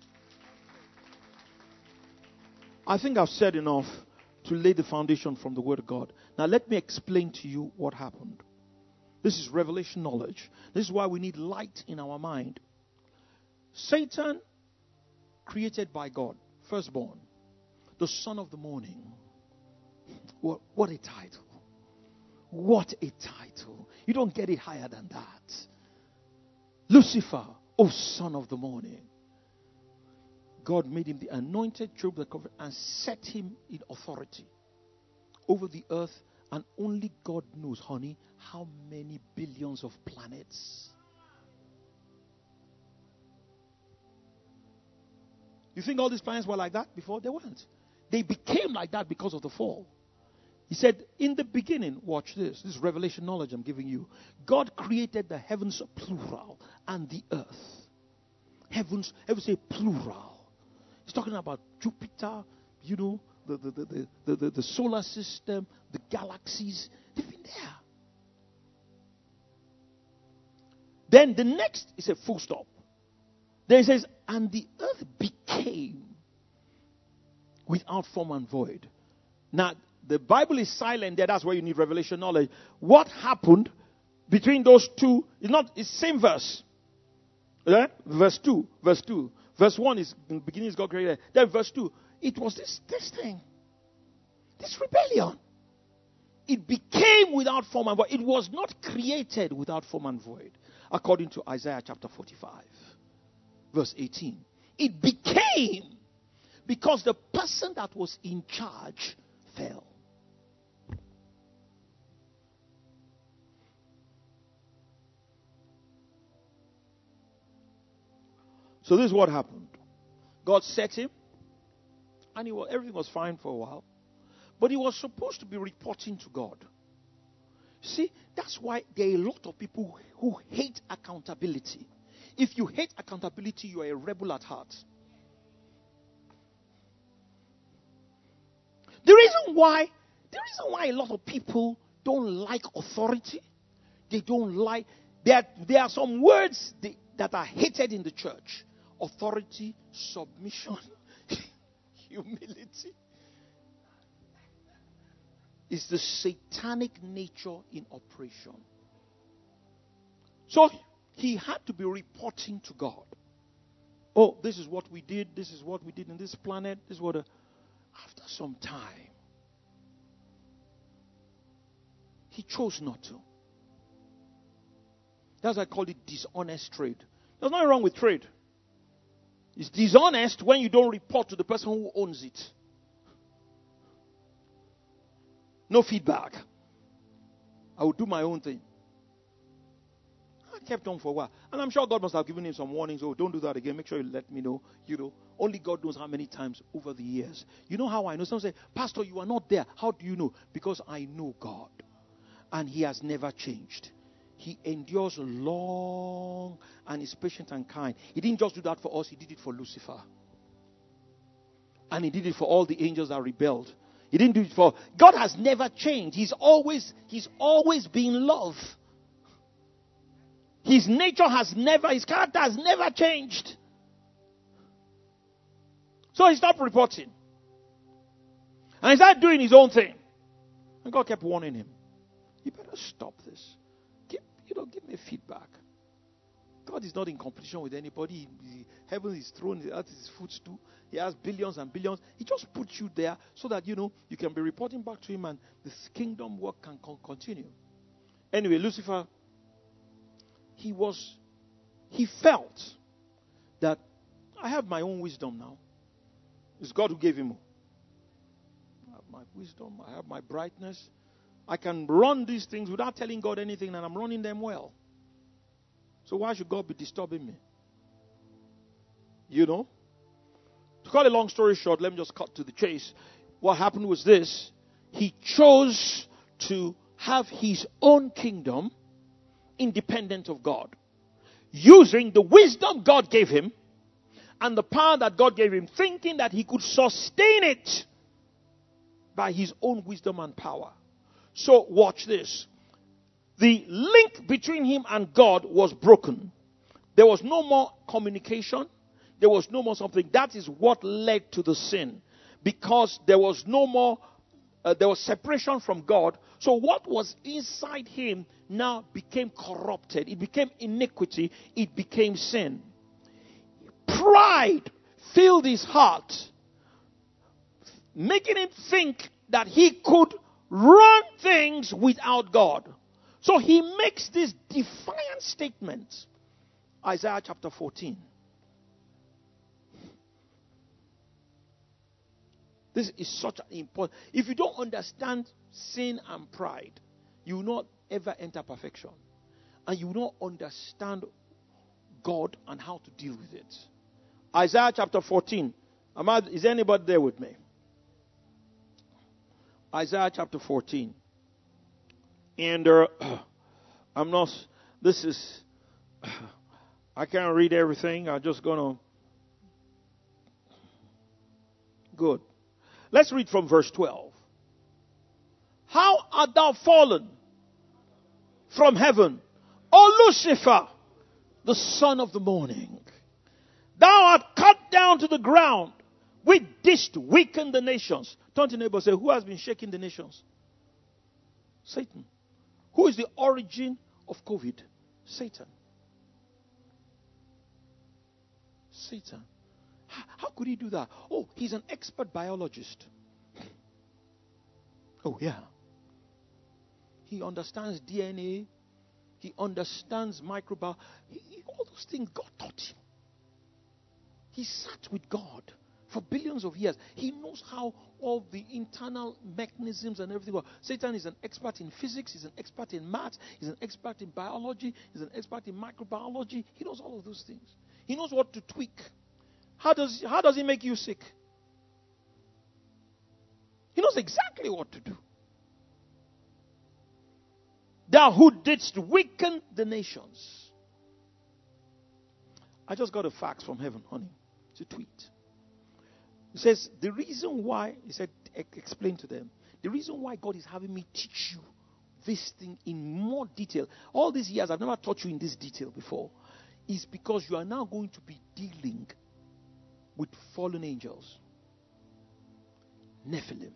I think I've said enough to lay the foundation from the Word of God. Now let me explain to you what happened. This is revelation knowledge. This is why we need light in our mind. Satan, created by God, firstborn, the son of the morning. What, what a title. What a title. You don't get it higher than that. Lucifer, O son of the morning. God made him the anointed cherub that covered and set him in authority over the earth. And only God knows, honey, how many billions of planets. You think all these planets were like that before? They weren't. They became like that because of the fall. He said, in the beginning, watch this. This is revelation knowledge I'm giving you. God created the heavens, plural, and the earth. Heavens, ever say plural. He's talking about Jupiter, you know, the, the, the, the, the, the solar system, the galaxies. They've been there. Then the next is a full stop. Then it says, and the earth became without form and void. Now, the Bible is silent there. That's where you need revelation knowledge. What happened between those two is not, it's same verse. Yeah? Verse two. Verse two. Verse one is, in the beginning is God created. Then verse two, it was this, this thing. This rebellion. It became without form and void. It was not created without form and void. According to Isaiah chapter forty-five. Verse eighteen. It became. Because the person that was in charge fell. So this is what happened. God set him, and he was, everything was fine for a while. But he was supposed to be reporting to God. See, that's why there are a lot of people who hate accountability. If you hate accountability, you are a rebel at heart. The reason why, the reason why a lot of people don't like authority, they don't like, there, there are some words they, that are hated in the church. Authority, submission, humility. It's the satanic nature in operation. So he had to be reporting to God. Oh, this is what we did. This is what we did in this planet. This is what. A, after some time, he chose not to. That's why I call it dishonest trade. There's nothing wrong with trade. It's dishonest when you don't report to the person who owns it. No feedback. I will do my own thing. I kept on for a while. And I'm sure God must have given him some warnings. Oh, don't do that again. Make sure you let me know. You know, only God knows how many times over the years. You know how I know? Some say, Pastor, you are not there. How do you know? Because I know God. And he has never changed. He endures long and is patient and kind. He didn't just do that for us. He did it for Lucifer. And he did it for all the angels that rebelled. He didn't do it for... God has never changed. He's always, he's always been love. His nature has never, his character has never changed. So he stopped reporting. And he started doing his own thing. And God kept warning him. You better stop this. Give, you know, give me feedback. God is not in competition with anybody. He, heaven is thrown, the earth is his footstool. He has billions and billions. He just puts you there so that, you know, you can be reporting back to him and this kingdom work can con- continue. Anyway, Lucifer, he was, he felt that I have my own wisdom now. It's God who gave him. I have my wisdom. I have my brightness. I can run these things without telling God anything, and I'm running them well. So why should God be disturbing me? You know? To cut a long story short, let me just cut to the chase. What happened was this. He chose to have his own kingdom independent of God. Using the wisdom God gave him and the power that God gave him, thinking that he could sustain it by his own wisdom and power. So watch this. The link between him and God was broken. There was no more communication. There was no more something. That is what led to the sin. Because there was no more, uh, there was separation from God. So what was inside him now became corrupted. It became iniquity. It became sin. Pride filled his heart, making him think that he could run things without God. So he makes this defiant statement. Isaiah chapter fourteen. This is such an important... If you don't understand sin and pride, you will not ever enter perfection. And you will not understand God and how to deal with it. Isaiah chapter fourteen. Am I, is anybody there with me? Isaiah chapter fourteen. And uh, I'm not... This is... I can't read everything. I'm just going to... Good. Let's read from verse twelve. How art thou fallen from heaven, O Lucifer, the son of the morning? Thou art cut down to the ground. We didst weaken the nations. Turn to your neighbor and say, who has been shaking the nations? Satan. Who is the origin of COVID? Satan. Satan. How could he do that? Oh, he's an expert biologist. Oh, yeah. He understands D N A. He understands microbiology. All those things God taught him. He sat with God For billions of years. He knows how all the internal mechanisms and everything work. Satan is an expert in physics, he's an expert in maths, he's an expert in biology, he's an expert in microbiology. He knows all of those things. He knows what to tweak. How does, how does he make you sick? He knows exactly what to do. Thou who didst weaken the nations. I just got a fax from heaven, honey. It's a tweet. He says, the reason why, he said, explain to them, the reason why God is having me teach you this thing in more detail, all these years I've never taught you in this detail before, is because you are now going to be dealing with fallen angels, Nephilim,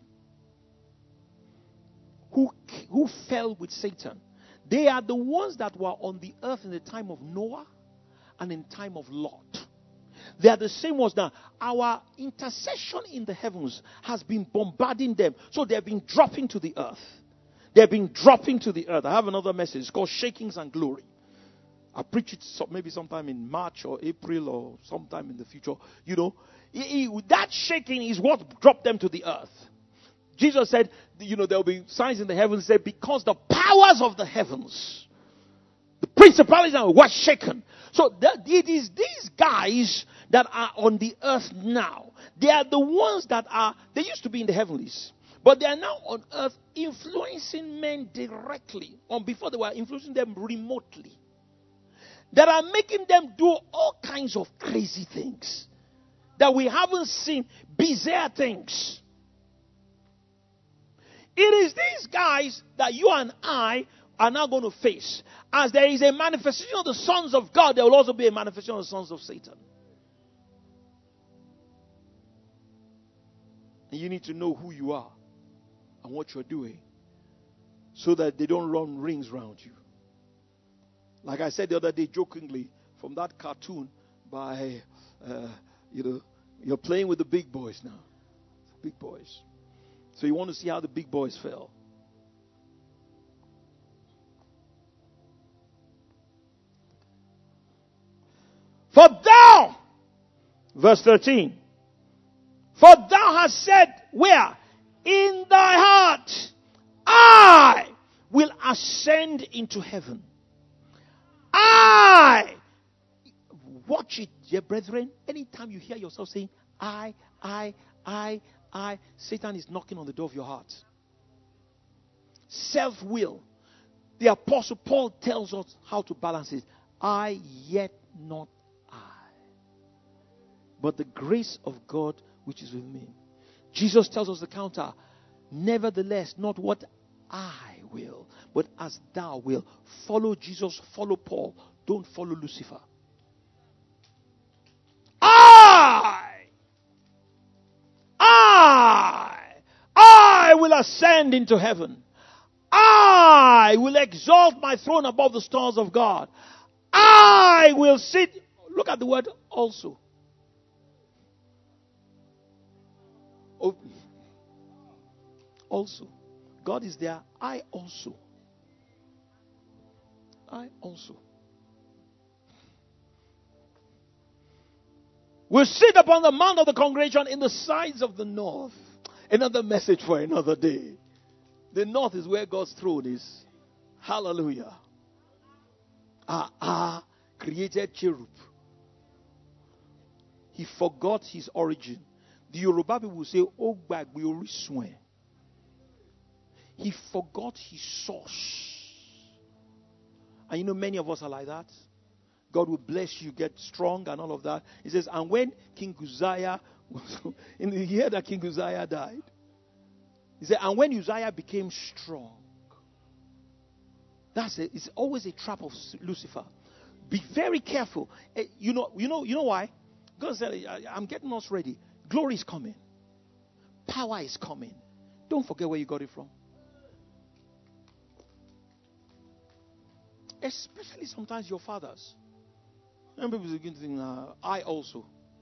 who, who fell with Satan. They are the ones that were on the earth in the time of Noah and in time of Lot. They are the same ones now. Our intercession in the heavens has been bombarding them. So they have been dropping to the earth. They have been dropping to the earth. I have another message. It's called Shakings and Glory. I'll preach it maybe sometime in March or April or sometime in the future. You know, that shaking is what dropped them to the earth. Jesus said, you know, there will be signs in the heavens. He said, because the powers of the heavens, the principalities were shaken. So that it is these guys that are on the earth now. They are the ones that are, they used to be in the heavenlies. But they are now on earth influencing men directly. On before they were influencing them remotely. That are making them do all kinds of crazy things. That we haven't seen. Bizarre things. It is these guys that you and I are now going to face. As there is a manifestation of the sons of God, there will also be a manifestation of the sons of Satan. And you need to know who you are and what you're doing so that they don't run rings around you. Like I said the other day jokingly, from that cartoon by, uh, you know, you're playing with the big boys now. Big boys. So you want to see how the big boys fell. For thou, verse thirteen, for thou hast said, where? In thy heart, I will ascend into heaven. I, watch it, dear brethren. Anytime you hear yourself saying, I, I, I, I, Satan is knocking on the door of your heart. Self-will. The Apostle Paul tells us how to balance it. I, yet not I, but the grace of God which is with me. Jesus tells us the counter. Nevertheless, not what I will, but as thou will. Follow Jesus, follow Paul. Don't follow Lucifer. I, I, I will ascend into heaven. I will exalt my throne above the stars of God. I will sit. Look at the word also. Oh, also. God is there. I also. I also. Will sit upon the mount of the congregation in the sides of the north. Another message for another day. The north is where God's throne is. Hallelujah. Ah, ah, created cherub. He forgot his origin. The Yoruba people will say, "Oh, gbagbe orisun e." He forgot his source. And you know, many of us are like that. God will bless you, get strong and all of that. He says, and when King Uzziah, in the year that King Uzziah died, he said, and when Uzziah became strong, that's it. It's always a trap of Lucifer. Be very careful. You know, you know, you know why? God said, I'm getting us ready. Glory is coming. Power is coming. Don't forget where you got it from. Especially sometimes your fathers. And people begin to think, uh, I also.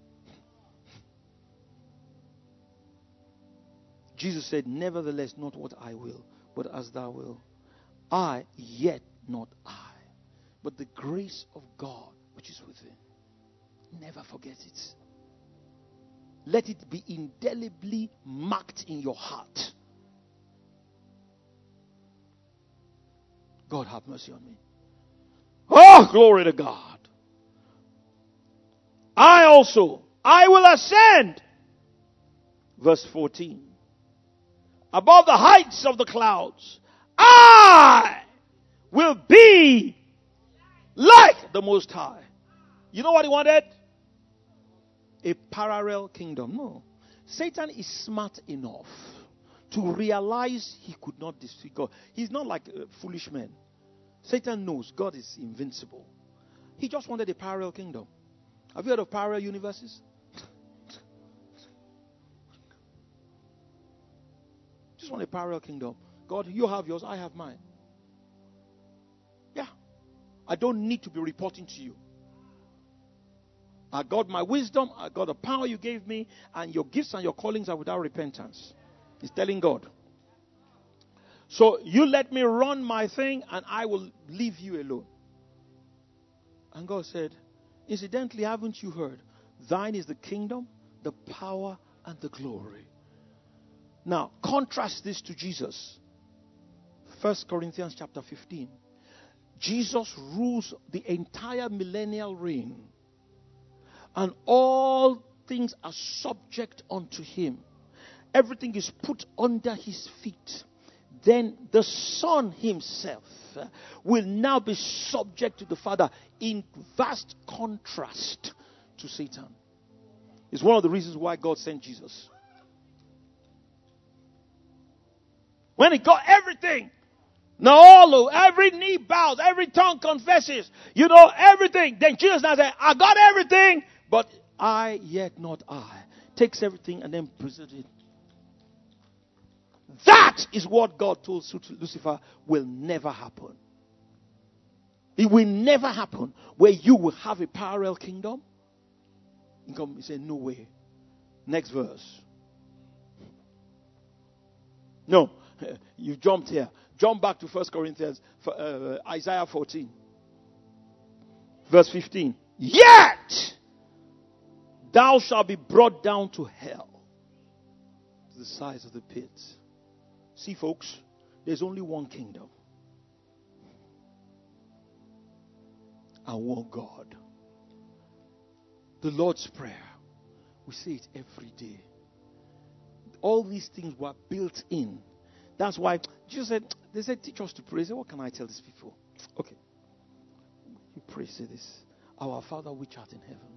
Jesus said, nevertheless, not what I will, but as thou wilt. I, yet not I, but the grace of God which is within. Never forget it. let it be indelibly marked in your heart. God have mercy on me. Oh, glory to God. I also, I will ascend. Verse fourteen. Above the heights of the clouds, I will be like the Most High. You know what he wanted? A parallel kingdom. No. Satan is smart enough to realize he could not defeat God. He's not like a foolish man. Satan knows God is invincible. He just wanted a parallel kingdom. Have you heard of parallel universes? Just want a parallel kingdom. God, you have yours, I have mine. Yeah. I don't need to be reporting to you. I got my wisdom, I got the power you gave me, and your gifts and your callings are without repentance. He's telling God. So you let me run my thing and I will leave you alone. And God said, incidentally, haven't you heard? Thine is the kingdom, the power, and the glory. Now, contrast this to Jesus. First Corinthians chapter fifteen. Jesus rules the entire millennial reign. And all things are subject unto him. Everything is put under his feet. Then the Son himself will now be subject to the Father, in vast contrast to Satan. It's one of the reasons why God sent Jesus. When he got everything, now all every knee bows, every tongue confesses, you know, everything. Then Jesus now said, I got everything, but I yet not I. Takes everything and then presents it. That is what God told Lucifer will never happen. It will never happen where you will have a parallel kingdom. He said, no way. Next verse. No, you jumped here. Jump back to First Corinthians, uh, Isaiah fourteen. Verse fifteen. Yet thou shalt be brought down to hell, to the sides of the pit. See, folks, there's only one kingdom and one God. The Lord's Prayer, we say it every day. All these things were built in. That's why Jesus said, they said, teach us to pray. I said, what can I tell these people? Okay. You pray, say this. Our Father which art in heaven,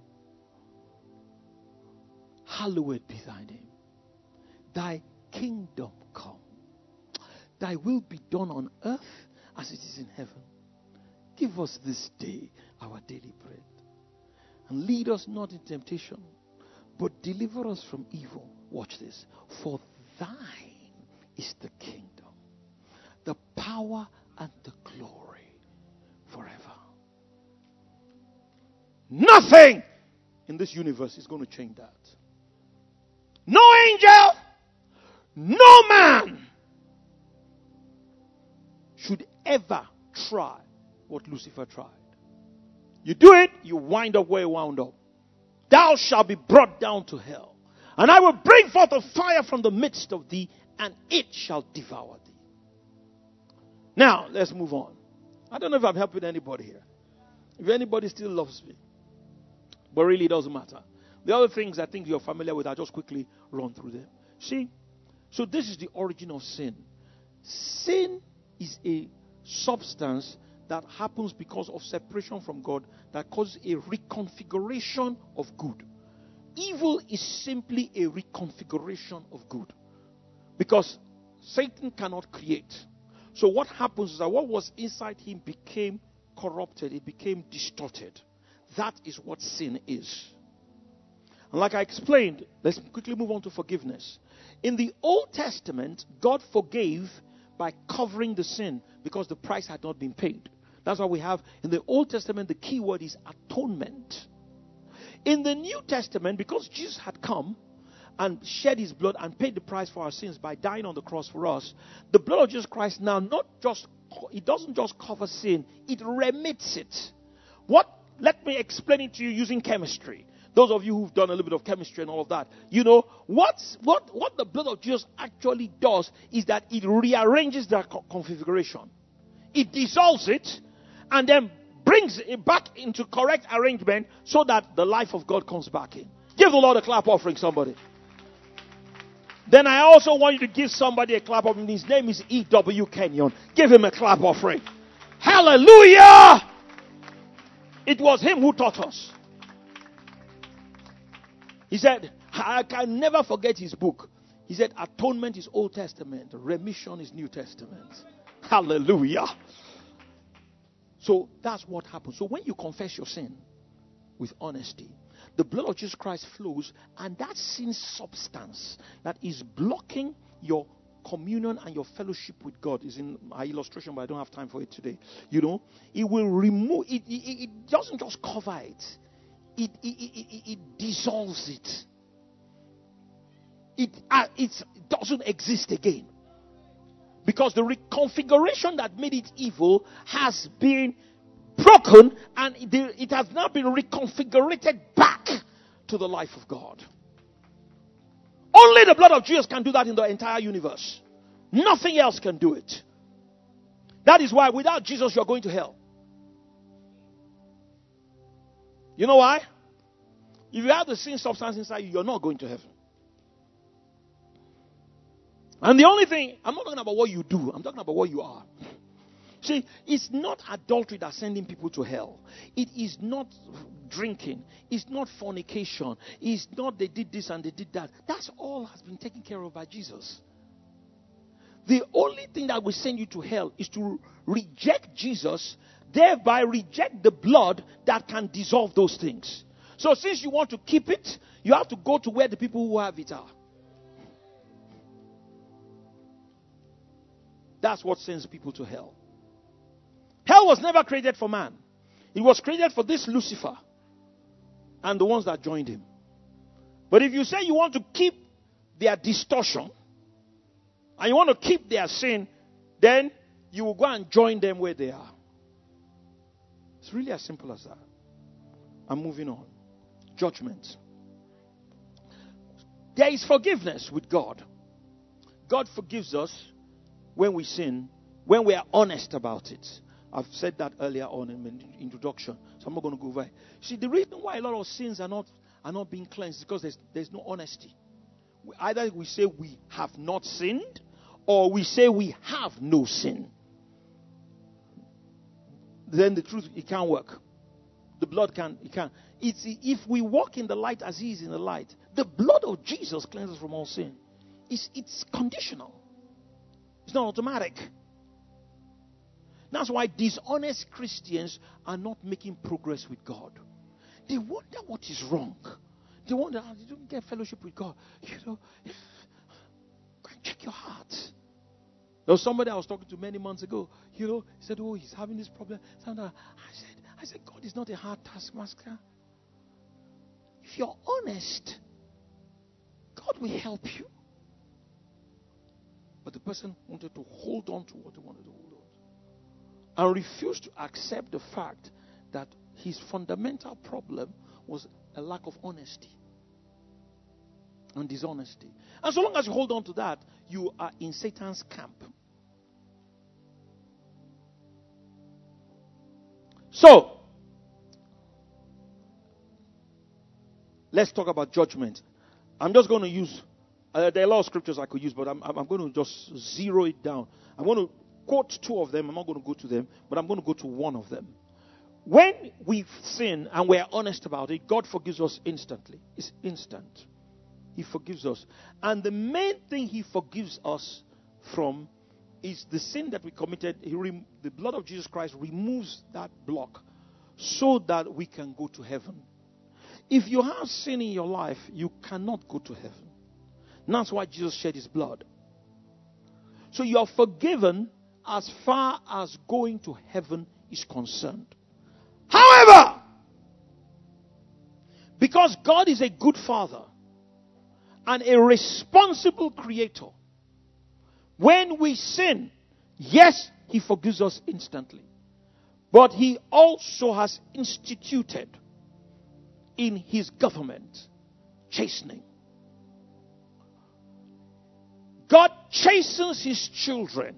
hallowed be thy name. Thy kingdom come. Thy will be done on earth as it is in heaven. Give us this day our daily bread. And lead us not in temptation, but deliver us from evil. Watch this. For thine is the kingdom, the power, and the glory forever. Nothing in this universe is going to change that. No angel, no man should ever try what Lucifer tried. You do it, you wind up where you wound up. Thou shalt be brought down to hell, and I will bring forth a fire from the midst of thee, and it shall devour thee. Now, let's move on. I don't know if I'm helping anybody here. If anybody still loves me. But really, it doesn't matter. The other things I think you're familiar with, I'll just quickly run through them. See? So this is the origin of sin. Sin is a substance that happens because of separation from God that causes a reconfiguration of good. Evil is simply a reconfiguration of good. Because Satan cannot create. So what happens is that what was inside him became corrupted. It became distorted. That is what sin is. And like I explained, let's quickly move on to forgiveness. In the Old Testament, God forgave by covering the sin because the price had not been paid. That's why we have in the Old Testament the key word is atonement. In the New Testament, because Jesus had come and shed his blood and paid the price for our sins by dying on the cross for us, the blood of Jesus Christ now not just, it doesn't just cover sin, it remits it. What? Let me explain it to you using chemistry. Those of you who've done a little bit of chemistry and all of that, you know, what's, what, what the blood of Jesus actually does is that it rearranges the co- configuration. It dissolves it and then brings it back into correct arrangement so that the life of God comes back in. Give the Lord a clap offering, somebody. Then I also want you to give somebody a clap offering. His name is E W Kenyon. Give him a clap offering. Hallelujah! It was him who taught us. He said, I can never forget his book. He said, atonement is Old Testament. Remission is New Testament. Hallelujah. So that's what happens. So when you confess your sin with honesty, the blood of Jesus Christ flows, and that sin substance that is blocking your communion and your fellowship with God is in my illustration, but I don't have time for it today. You know, it will remove it. It, it doesn't just cover it. It, it, it, it, it dissolves it. It, uh, it doesn't exist again. Because the reconfiguration that made it evil has been broken, and it, it has now been reconfigured back to the life of God. Only the blood of Jesus can do that in the entire universe. Nothing else can do it. That is why without Jesus you're going to hell. You know why? If you have the sin substance inside you, you're not going to heaven. And the only thing, I'm not talking about what you do, I'm talking about what you are. See, it's not adultery that's sending people to hell. It is not drinking. It's not fornication. It's not they did this and they did that. That's all has been taken care of by Jesus. The only thing that will send you to hell is to reject Jesus, thereby reject the blood that can dissolve those things. So since you want to keep it, you have to go to where the people who have it are. That's what sends people to hell. Hell was never created for man. It was created for this Lucifer and the ones that joined him. But if you say you want to keep their distortion and you want to keep their sin, then you will go and join them where they are. It's really as simple as that. I'm moving on. Judgment. There is forgiveness with God. God forgives us when we sin, when we are honest about it. I've said that earlier on in the introduction, so I'm not going to go over it. See, the reason why a lot of sins are not are not being cleansed is because there's, there's no honesty. We, either we say we have not sinned, or we say we have no sin. Then the truth, it can't work. The blood can't, it can't. It's, if we walk in the light as he is in the light, the blood of Jesus cleanses from all sin. It's, it's conditional. It's not automatic. That's why dishonest Christians are not making progress with God. They wonder what is wrong. They wonder how they don't get fellowship with God. You know, go and check your heart. There was somebody I was talking to many months ago. You know, he said, "Oh, he's having this problem." I said, "I said, God is not a hard taskmaster. If you're honest, God will help you." But the person wanted to hold on to what he wanted to hold on to, and refused to accept the fact that his fundamental problem was a lack of honesty and dishonesty. And so long as you hold on to that, you are in Satan's camp. So, let's talk about judgment. I'm just going to use, uh, there are a lot of scriptures I could use, but I'm, I'm going to just zero it down. I'm going to quote two of them. I'm not going to go to them, but I'm going to go to one of them. When we sin and we're honest about it, God forgives us instantly. It's instant. He forgives us. And the main thing he forgives us from is the sin that we committed. He rem- the blood of Jesus Christ removes that block so that we can go to heaven. If you have sin in your life, you cannot go to heaven. And that's why Jesus shed his blood. So you are forgiven as far as going to heaven is concerned. However, because God is a good father and a responsible creator, when we sin, yes, he forgives us instantly. But he also has instituted in his government. Chastening. God chastens his children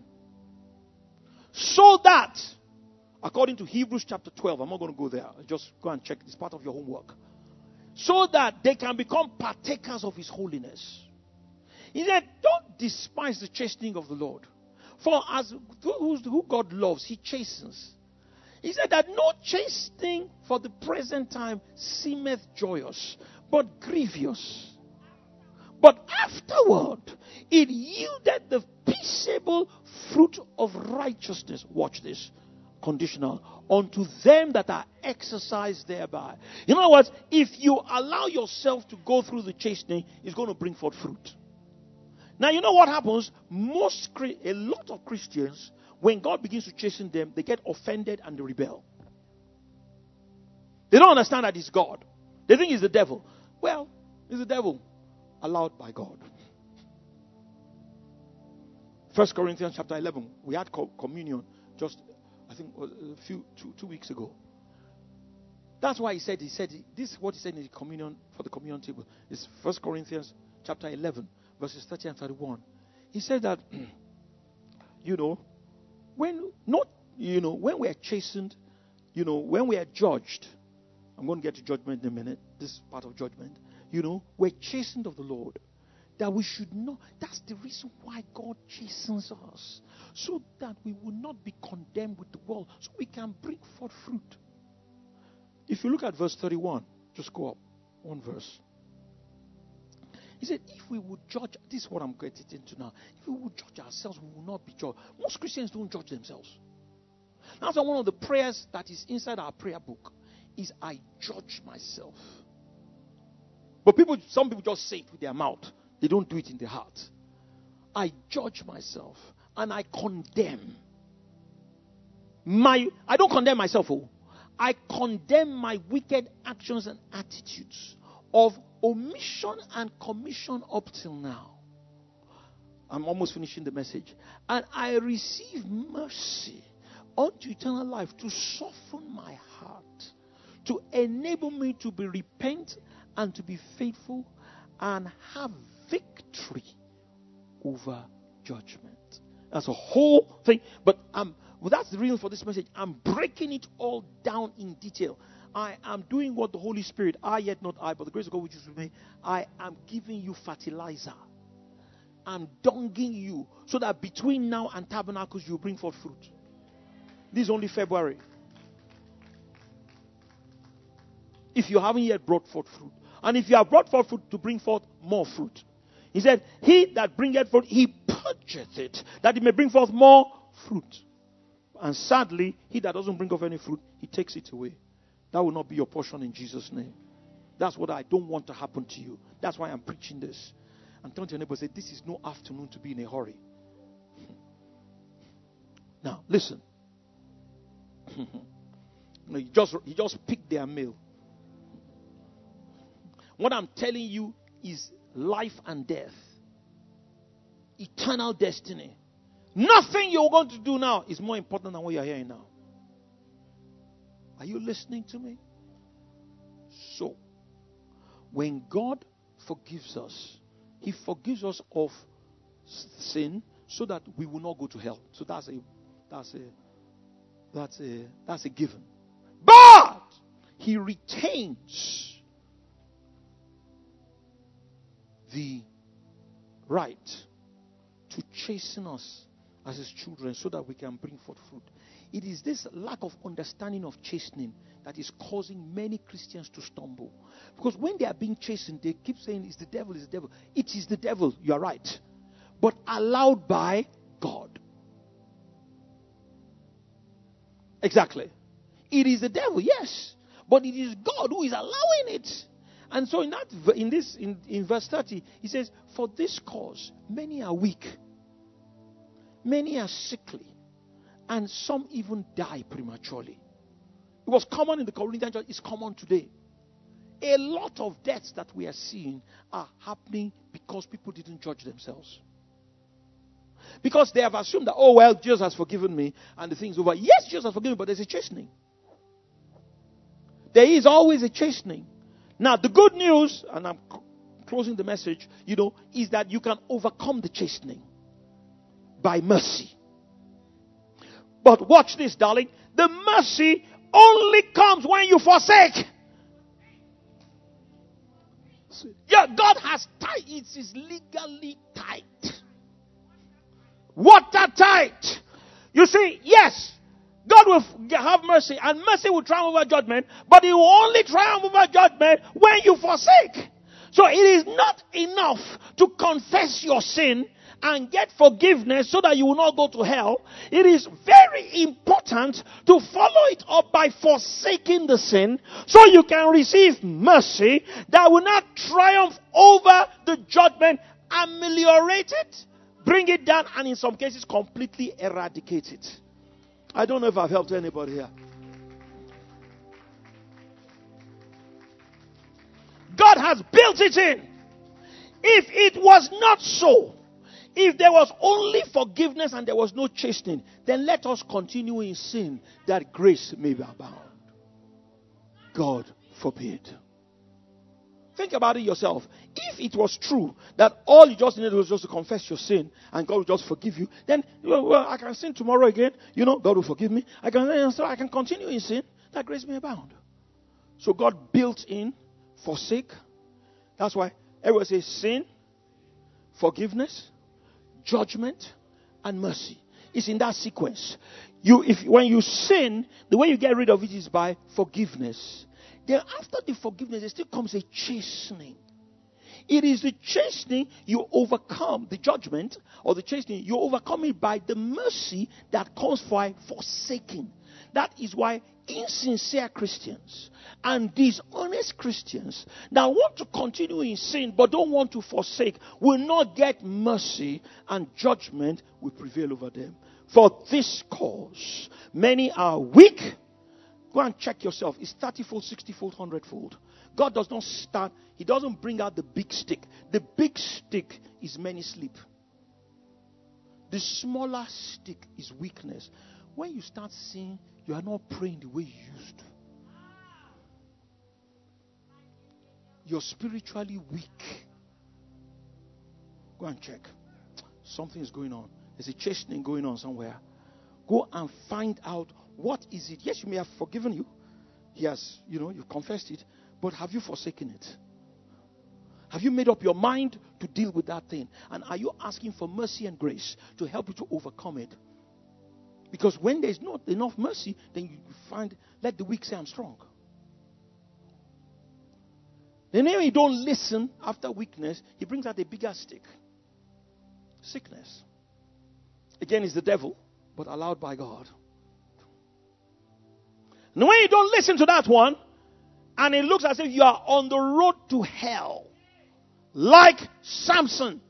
so that, according to Hebrews chapter twelve, I'm not going to go there. Just go and check. It's part of your homework. So that they can become partakers of his holiness. He said, don't despise the chastening of the Lord. For as who God loves, he chastens. He said that no chastening for the present time seemeth joyous, but grievous. But afterward, it yielded the peaceable fruit of righteousness. Watch this. Conditional. Unto them that are exercised thereby. In other words, if you allow yourself to go through the chastening, it's going to bring forth fruit. Now, you know what happens? Most, a lot of Christians, when God begins to chasten them, they get offended and they rebel. They don't understand that it's God. They think it's the devil. Well, it's the devil allowed by God. First Corinthians chapter eleven. We had co- communion just, I think, a few two, two weeks ago. That's why he said, he said, this is what he said in the communion, for the communion table. It's First Corinthians chapter eleven, verses thirty and thirty-one. He said that, you know, when not, you know, when we are chastened, you know, when we are judged, I'm going to get to judgment in a minute, this part of judgment, you know, we're chastened of the Lord. That we should not, that's the reason why God chastens us. So that we will not be condemned with the world. So we can bring forth fruit. If you look at verse thirty-one, just go up one verse. He said, if we would judge, this is what I'm getting into now. If we would judge ourselves, we will not be judged. Most Christians don't judge themselves. That's why one of the prayers that is inside our prayer book is, I judge myself. But people, some people just say it with their mouth. They don't do it in their heart. I judge myself and I condemn. My, I don't condemn myself. Oh. I condemn my wicked actions and attitudes of omission and commission up till now. I'm almost finishing the message. And I receive mercy unto eternal life to soften my heart, to enable me to be repent and to be faithful and have victory over judgment. That's a whole thing. But um, well, that's the reason for this message. I'm breaking it all down in detail. I am doing what the Holy Spirit, I yet not I, but the grace of God which is with me, I am giving you fertilizer. I'm dunging you so that between now and Tabernacles you bring forth fruit. This is only February. If you haven't yet brought forth fruit. And if you have brought forth fruit, to bring forth more fruit. He said, he that bringeth forth, he purgeth it, that he may bring forth more fruit. And sadly, he that doesn't bring forth any fruit, he takes it away. That will not be your portion in Jesus' name. That's what I don't want to happen to you. That's why I'm preaching this. And turn to your neighbor and say, this is no afternoon to be in a hurry. Now, listen. he, just, he just picked their meal. What I'm telling you is life and death. Eternal destiny. Nothing you're going to do now is more important than what you're hearing now. Are you listening to me? So, when God forgives us, he forgives us of sin so that we will not go to hell. So that's a that's a that's a that's a given. But he retains the right to chasten us as his children so that we can bring forth fruit. It is this lack of understanding of chastening that is causing many Christians to stumble. Because when they are being chastened, they keep saying, it's the devil, it's the devil. It is the devil, you are right. But allowed by God. Exactly. It is the devil, yes. But it is God who is allowing it. And so in that, in this, in, in verse thirty, he says, for this cause, many are weak. Many are sickly. And some even die prematurely. It was common in the Corinthian church. It's common today. A lot of deaths that we are seeing are happening because people didn't judge themselves. Because they have assumed that, oh, well, Jesus has forgiven me and the thing's over. Yes, Jesus has forgiven me, but there's a chastening. There is always a chastening. Now, the good news, and I'm c- closing the message, you know, is that you can overcome the chastening by mercy. But watch this, darling. The mercy only comes when you forsake. Yeah, God has tied. It is legally tight. Watertight. You see, yes, God will have mercy, and mercy will triumph over judgment, but it will only triumph over judgment when you forsake. So it is not enough to confess your sin and get forgiveness so that you will not go to hell. It is very important to follow it up by forsaking the sin so you can receive mercy that will not triumph over the judgment, ameliorate it, bring it down, and in some cases completely eradicate it. I don't know if I've helped anybody here. God has built it in. If it was not so, if there was only forgiveness and there was no chastening, then let us continue in sin that grace may be abound. God forbid. Think about it yourself. If it was true that all you just needed was just to confess your sin and God will just forgive you, then well, I can sin tomorrow again. You know, God will forgive me. I can so I can continue in sin that grace may abound. So God built in forsake. That's why everyone says sin, forgiveness, judgment, and mercy. It's in that sequence. You, if when you sin, the way you get rid of it is by forgiveness. Then after the forgiveness, there still comes a chastening. It is the chastening you overcome, the judgment or the chastening, you overcome it by the mercy that comes by forsaking. That is why insincere Christians and dishonest Christians that want to continue in sin but don't want to forsake will not get mercy, and judgment will prevail over them. For this cause, many are weak. Go and check yourself. It's thirty-fold, sixty-fold, one hundred-fold. God does not start, He doesn't bring out the big stick. The big stick is many sleep. The smaller stick is weakness. When you start seeing you are not praying the way you used to, you're spiritually weak. Go and check. Something is going on. There's a chastening going on somewhere. Go and find out what is it. Yes, you may have forgiven you. He has, you know, you've confessed it. But have you forsaken it? Have you made up your mind to deal with that thing? And are you asking for mercy and grace to help you to overcome it? Because when there's not enough mercy, then you find, let the weak say I'm strong. Then when you don't listen after weakness, He brings out a bigger stick. Sickness. Again, it's the devil, but allowed by God. And when you don't listen to that one, and it looks as if you are on the road to hell, like Samson.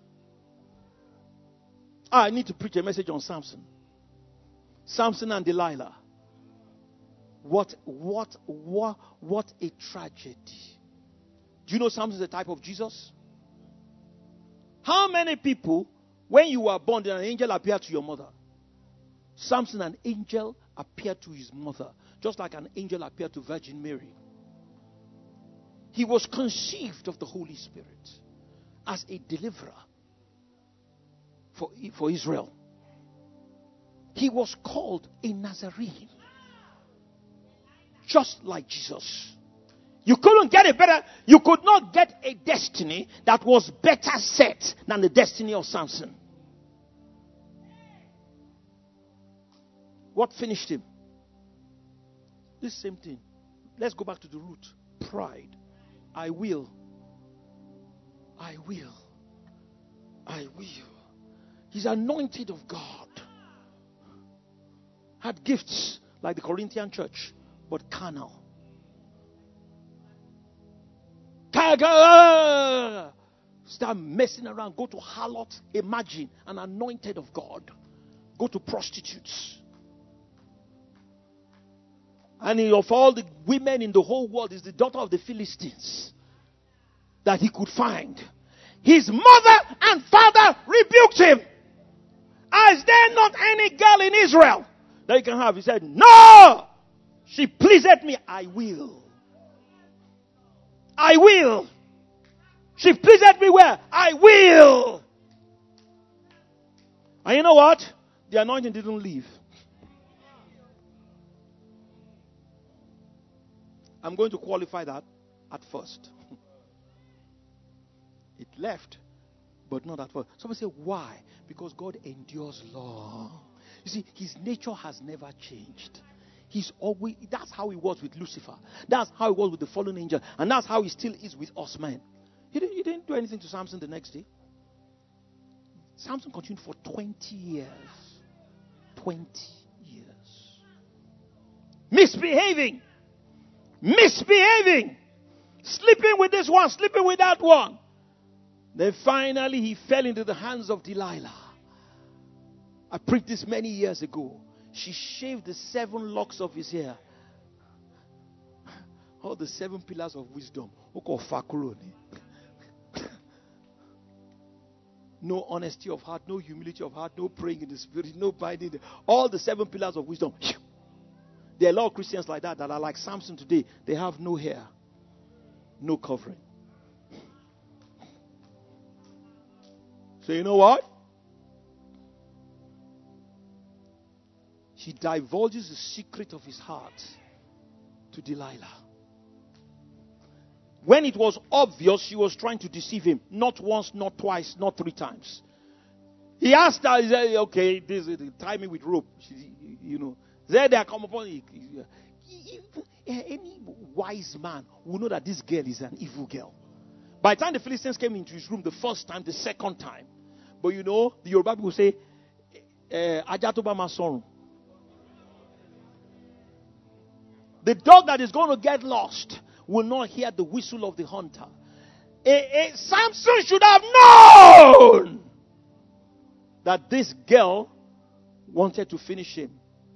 Ah, I need to preach a message on Samson. Samson and Delilah. What, what, what, what a tragedy. Do you know Samson is a type of Jesus? How many people, when you were born, did an angel appear to your mother? Samson, an angel appeared to his mother, just like an angel appeared to Virgin Mary. He was conceived of the Holy Spirit as a deliverer for, for Israel. He was called a Nazarene, just like Jesus. You couldn't get a better, you could not get a destiny that was better set than the destiny of Samson. What finished him? This same thing. Let's go back to the root. Pride. I will. I will. I will. He's anointed of God. Had gifts like the Corinthian church, but carnal. Start messing around. Go to harlot. Imagine an anointed of God. Go to prostitutes. And of all the women in the whole world, is the daughter of the Philistines that he could find. His mother and father rebuked him. Is there not any girl in Israel that you can have? He said, no! She pleased me. I will. I will. She pleased me well. I will. And you know what? The anointing didn't leave. I'm going to qualify that at first. It left, but not at first. Somebody say, why? Because God endures long. You see, his nature has never changed. He's always, that's how he was with Lucifer. That's how he was with the fallen angel. And that's how he still is with us men. He didn't, he didn't do anything to Samson the next day. Samson continued for twenty years. twenty years. Misbehaving. Misbehaving. Sleeping with this one, sleeping with that one. Then finally he fell into the hands of Delilah. I preached this many years ago. She shaved the seven locks of his hair. All the seven pillars of wisdom. No honesty of heart, no humility of heart, no praying in the spirit, no binding. All the seven pillars of wisdom. There are a lot of Christians like that that are like Samson today. They have no hair, no covering. So you know what? She divulges the secret of his heart to Delilah. When it was obvious, she was trying to deceive him. Not once, not twice, not three times. He asked her, he said, okay, this is tie me with rope. She, you know. There they come upon he, he, any wise man will know that this girl is an evil girl. By the time the Philistines came into his room the first time, the second time. But you know, the Yoruba people say, Ajatoba Masoru. The dog that is going to get lost will not hear the whistle of the hunter. A, a, Samson should have known that this girl wanted to finish him.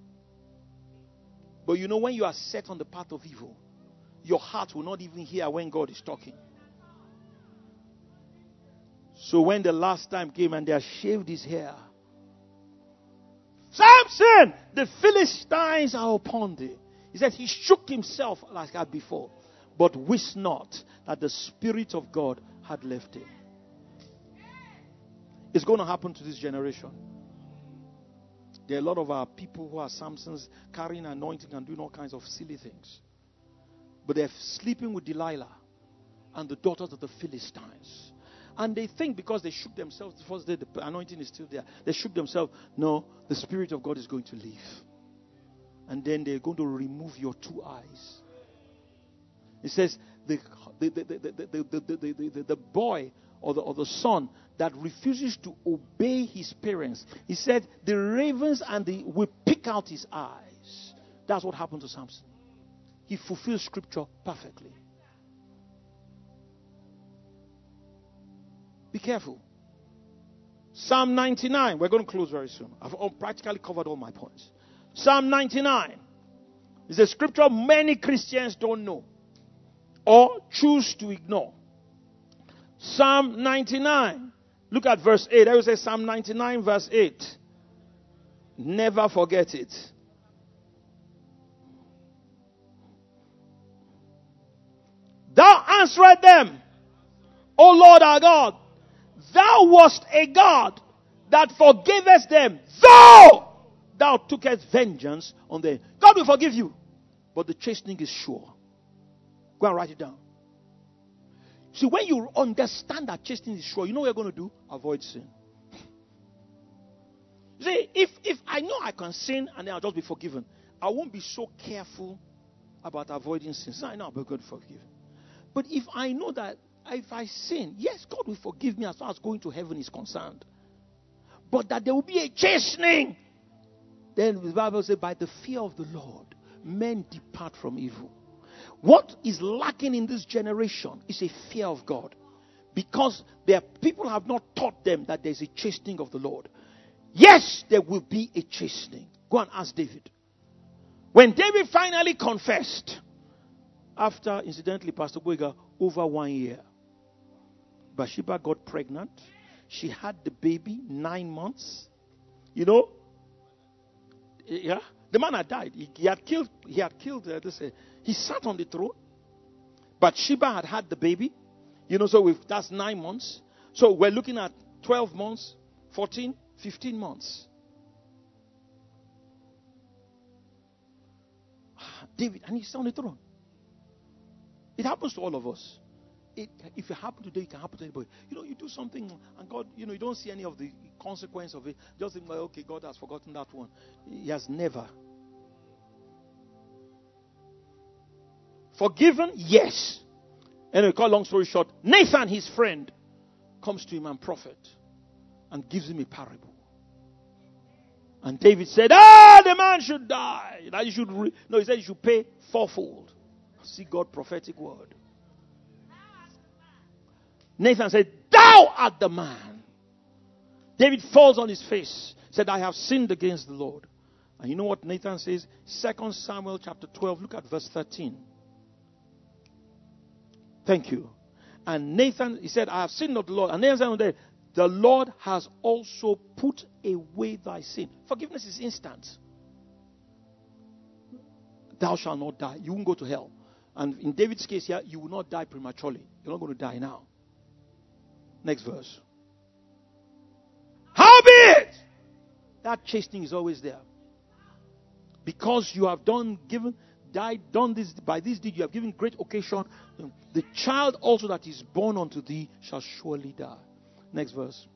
But you know, when you are set on the path of evil, your heart will not even hear when God is talking. So when the last time came and they had shaved his hair, Samson, the Philistines are upon thee. He said he shook himself like that before, but wist not that the Spirit of God had left him. It's going to happen to this generation. There are a lot of our people who are Samsons carrying anointing and doing all kinds of silly things. But they're sleeping with Delilah and the daughters of the Philistines. And they think because they shook themselves the first day, the anointing is still there. They shook themselves. No, the Spirit of God is going to leave. And then they're going to remove your two eyes. It says the the the the the the, the, the, the, the boy or the, or the son that refuses to obey his parents, he said the ravens and the will pick out his eyes. That's what happened to Samson. He fulfilled scripture perfectly. Be careful. Psalm ninety-nine. We're going to close very soon. I've practically covered all my points. Psalm ninety-nine is a scripture many Christians don't know or choose to ignore. Psalm ninety-nine. Look at verse eight. I will say Psalm ninety-nine verse eight. Never forget it. Thou answered them, O Lord our God. Thou wast a God that forgavest them, though thou tookest vengeance on them. God will forgive you, but the chastening is sure. Go and write it down. See, when you understand that chastening is sure, you know what you're going to do? Avoid sin. See, if, if I know I can sin and then I'll just be forgiven, I won't be so careful about avoiding sin. So I know I'll be going to forgive. But if I know that if I sin, yes, God will forgive me as far as going to heaven is concerned. But that there will be a chastening. Then the Bible says, by the fear of the Lord, men depart from evil. What is lacking in this generation is a fear of God. Because their people have not taught them that there's a chastening of the Lord. Yes, there will be a chastening. Go and ask David. When David finally confessed, after, incidentally, Pastor Boyga, over one year, Bathsheba got pregnant. She had the baby nine months. You know, yeah, the man had died. He, he had killed. He had killed. Uh, this. Uh, he sat on the throne. Bathsheba had had the baby. You know, so we've, that's nine months. So we're looking at twelve months, fourteen, fifteen months. David, and he's on the throne. It happens to all of us. It, if it happened today, it can happen to anybody. You know, you do something and God, you know, you don't see any of the consequence of it. Just think, like, okay, God has forgotten that one. He has never. Forgiven? Yes. Anyway, cut long story short, Nathan, his friend, comes to him and prophet and gives him a parable. And David said, ah, the man should die. That you should re- no, he said you should pay fourfold. See God prophetic word. Nathan said, thou art the man. David falls on his face, said, I have sinned against the Lord. And you know what Nathan says? Second Samuel chapter twelve, look at verse thirteen. Thank you. And Nathan, he said, I have sinned of the Lord. And Nathan said, the Lord has also put away thy sin. Forgiveness is instant. Thou shalt not die. You won't go to hell. And in David's case here, you will not die prematurely. You're not going to die now. Next verse. Howbeit, that chastening is always there. Because you have done, given, died, done this, by this deed you have given great occasion. The child also that is born unto thee shall surely die. Next verse.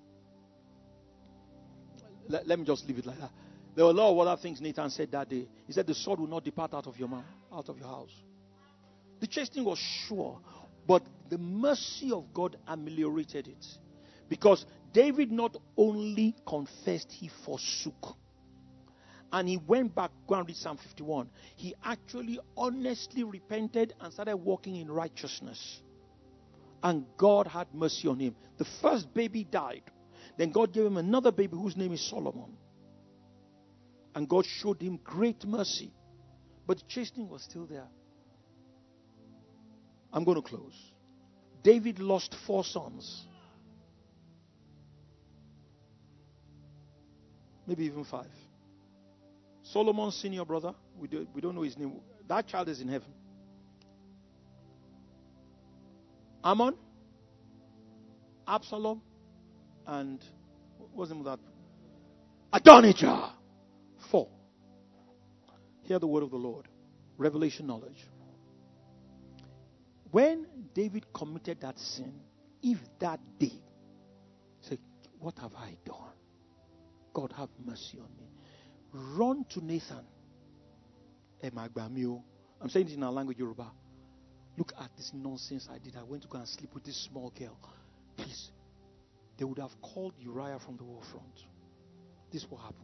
Let, let me just leave it like that. There were a lot of other things Nathan said that day. He said the sword will not depart out of your mouth, out of your house. The chastening was sure, but the mercy of God ameliorated it. Because David not only confessed, he forsook. And he went back, go and read Psalm fifty-one. He actually honestly repented and started walking in righteousness. And God had mercy on him. The first baby died. Then God gave him another baby whose name is Solomon. And God showed him great mercy. But the chastening was still there. I'm going to close. David lost four sons. Maybe even five. Solomon's senior brother, we, do, we don't know his name. That child is in heaven. Ammon, Absalom, and what was the name of that? Adonijah. Four. Hear the word of the Lord. Revelation knowledge. When David committed that sin, if that day, say, what have I done? God have mercy on me. Run to Nathan. I'm saying it in our language, Yoruba. Look at this nonsense I did. I went to go and sleep with this small girl. Please. They would have called Uriah from the war front. This is what happened.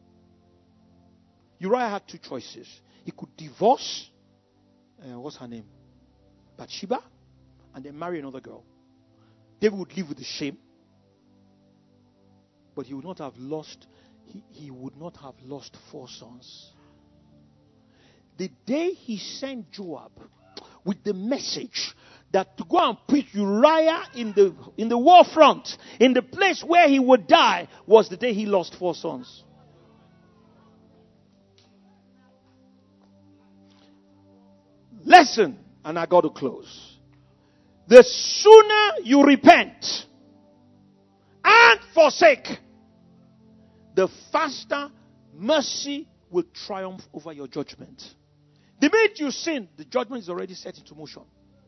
Uriah had two choices. He could divorce, uh, what's her name? Bathsheba, and then marry another girl. David would live with the shame. But he would not have lost, he, he would not have lost four sons. The day he sent Joab with the message that to go and put Uriah in the in the war front, in the place where he would die, was the day he lost four sons. Lesson, and I got to close. The sooner you repent and forsake, the faster mercy will triumph over your judgment. The minute you sin, the judgment is already set into motion.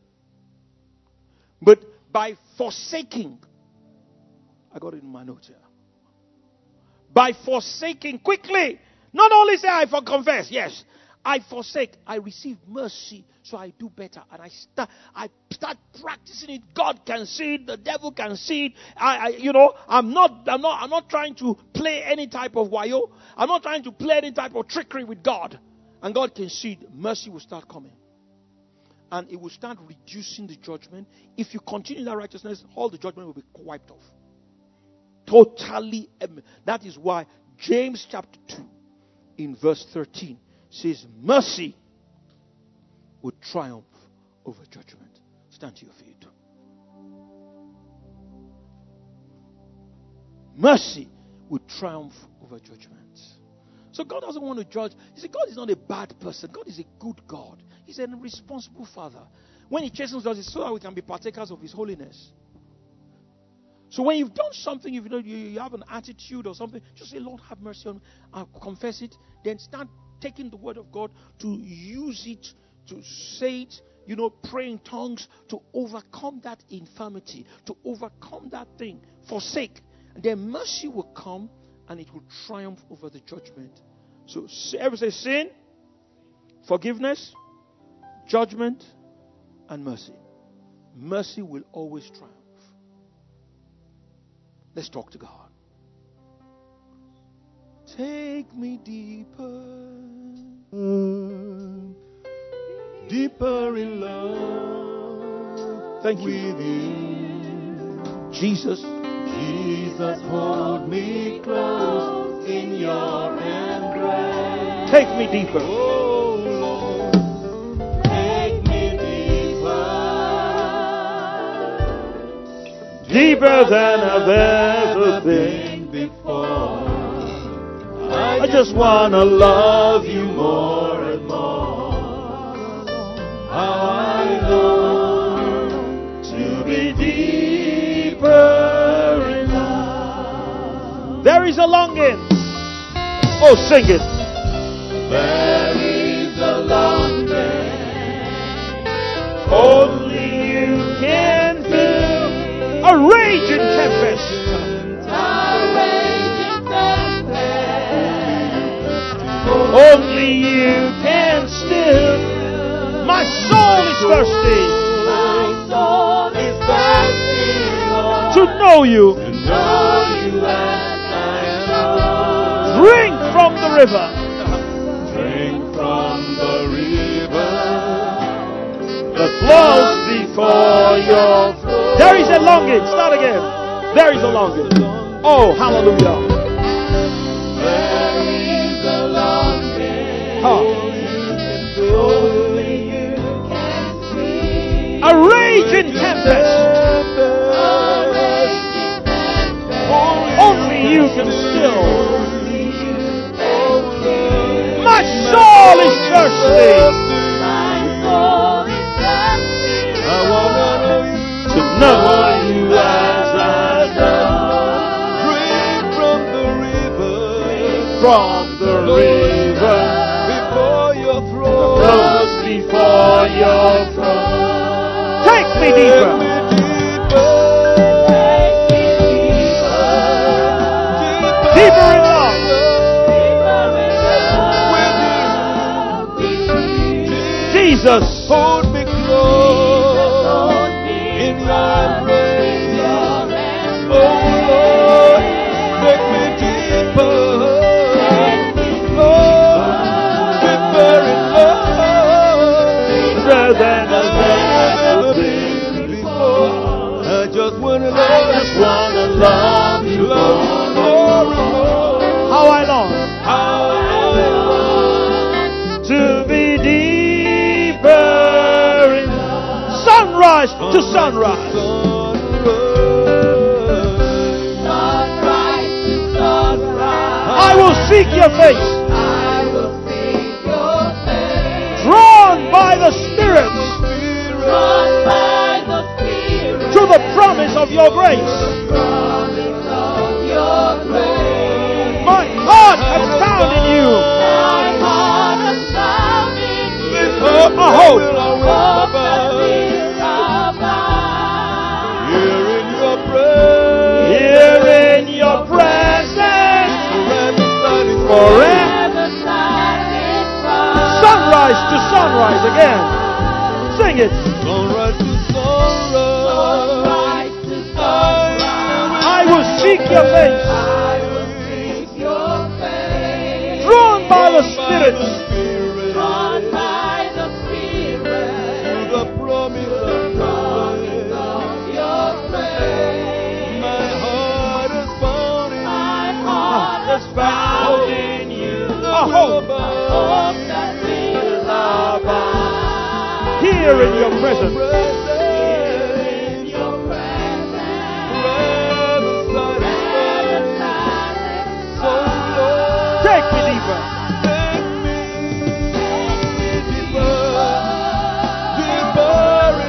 But by forsaking, I got it in my notes here. By forsaking quickly, not only say I for confess, yes, I forsake, I receive mercy, so I do better, and I start, I start practicing it. God can see it, the devil can see it. I, I, you know, I'm not, I'm not, I'm not trying to play any type of wayo. I'm not trying to play any type of trickery with God, and God can see it. Mercy will start coming, and it will start reducing the judgment. If you continue that righteousness, all the judgment will be wiped off. Totally, that is why James chapter two, in verse thirteen. Says mercy will triumph over judgment. Stand to your feet. Mercy will triumph over judgment. So God doesn't want to judge. You see, God is not a bad person. God is a good God. He's a responsible Father. When He chastens us, it's so that we can be partakers of His holiness. So when you've done something, if you know you have an attitude or something, just say, Lord, have mercy on me. I'll confess it. Then start taking the word of God to use it, to say it, you know, pray in tongues, to overcome that infirmity, to overcome that thing. Forsake. And then mercy will come and it will triumph over the judgment. So everybody say sin, forgiveness, judgment, and mercy. Mercy will always triumph. Let's talk to God. Take me deeper, deeper in love. Thank you. With you. Jesus. Jesus, hold me close in your embrace. Take me deeper. Oh Lord, take me deeper. Deeper than I've ever been been before. I just want to love you more and more. How I long to be deeper in love. There is a longing. Oh, sing it. There is a longing. Only you can fill a raging tempest. A raging tempest. Only you can still. My soul is thirsty. My soul is thirsty, Lord, To know you. to know you as I know. Drink from the river. Drink from the river That flows before your throne. There is a longing. Start again. There is a longing. Oh, hallelujah. There is a longing. Huh. Only you can see. A raging tempest. A raging tempest. Only you can still. Only you can see. My soul is thirsty. My soul is thirsty. I wanna know you. To know you as I know. Drink from the river. From the river Before your throne. flows before your throne. Take me deeper. Deeper in love. Jesus. Hold me close in your embrace. Oh Lord, make me deeper. Oh, deeper in love. Deeper than I've ever been before. I just wanna love I just wanna love you love you more and more. How I long How I long to be deeper in sunrise to sunrise. Sunrise to sunrise. I will seek your face. I will seek your face. Drawn by the Spirit Drawn by the Spirit to the promise of your grace. promise of your grace. My heart has found in you My heart has found in you a hope. hope that will abide. Here in your presence, Here in your presence, forever satisfied. forever. satisfied. Sunrise to sunrise again. Sing it. Sunrise to sunrise. I will seek your face. I will seek your face. Drawn by the Spirit Drawn by the Spirit to the promise of your grace. My heart is found in My you. heart has found in you a hope. Hope that will abide. Here in your presence. Here in your presence. Forever satisfied. So Lord, Take me deeper. take me, take me deeper, deeper in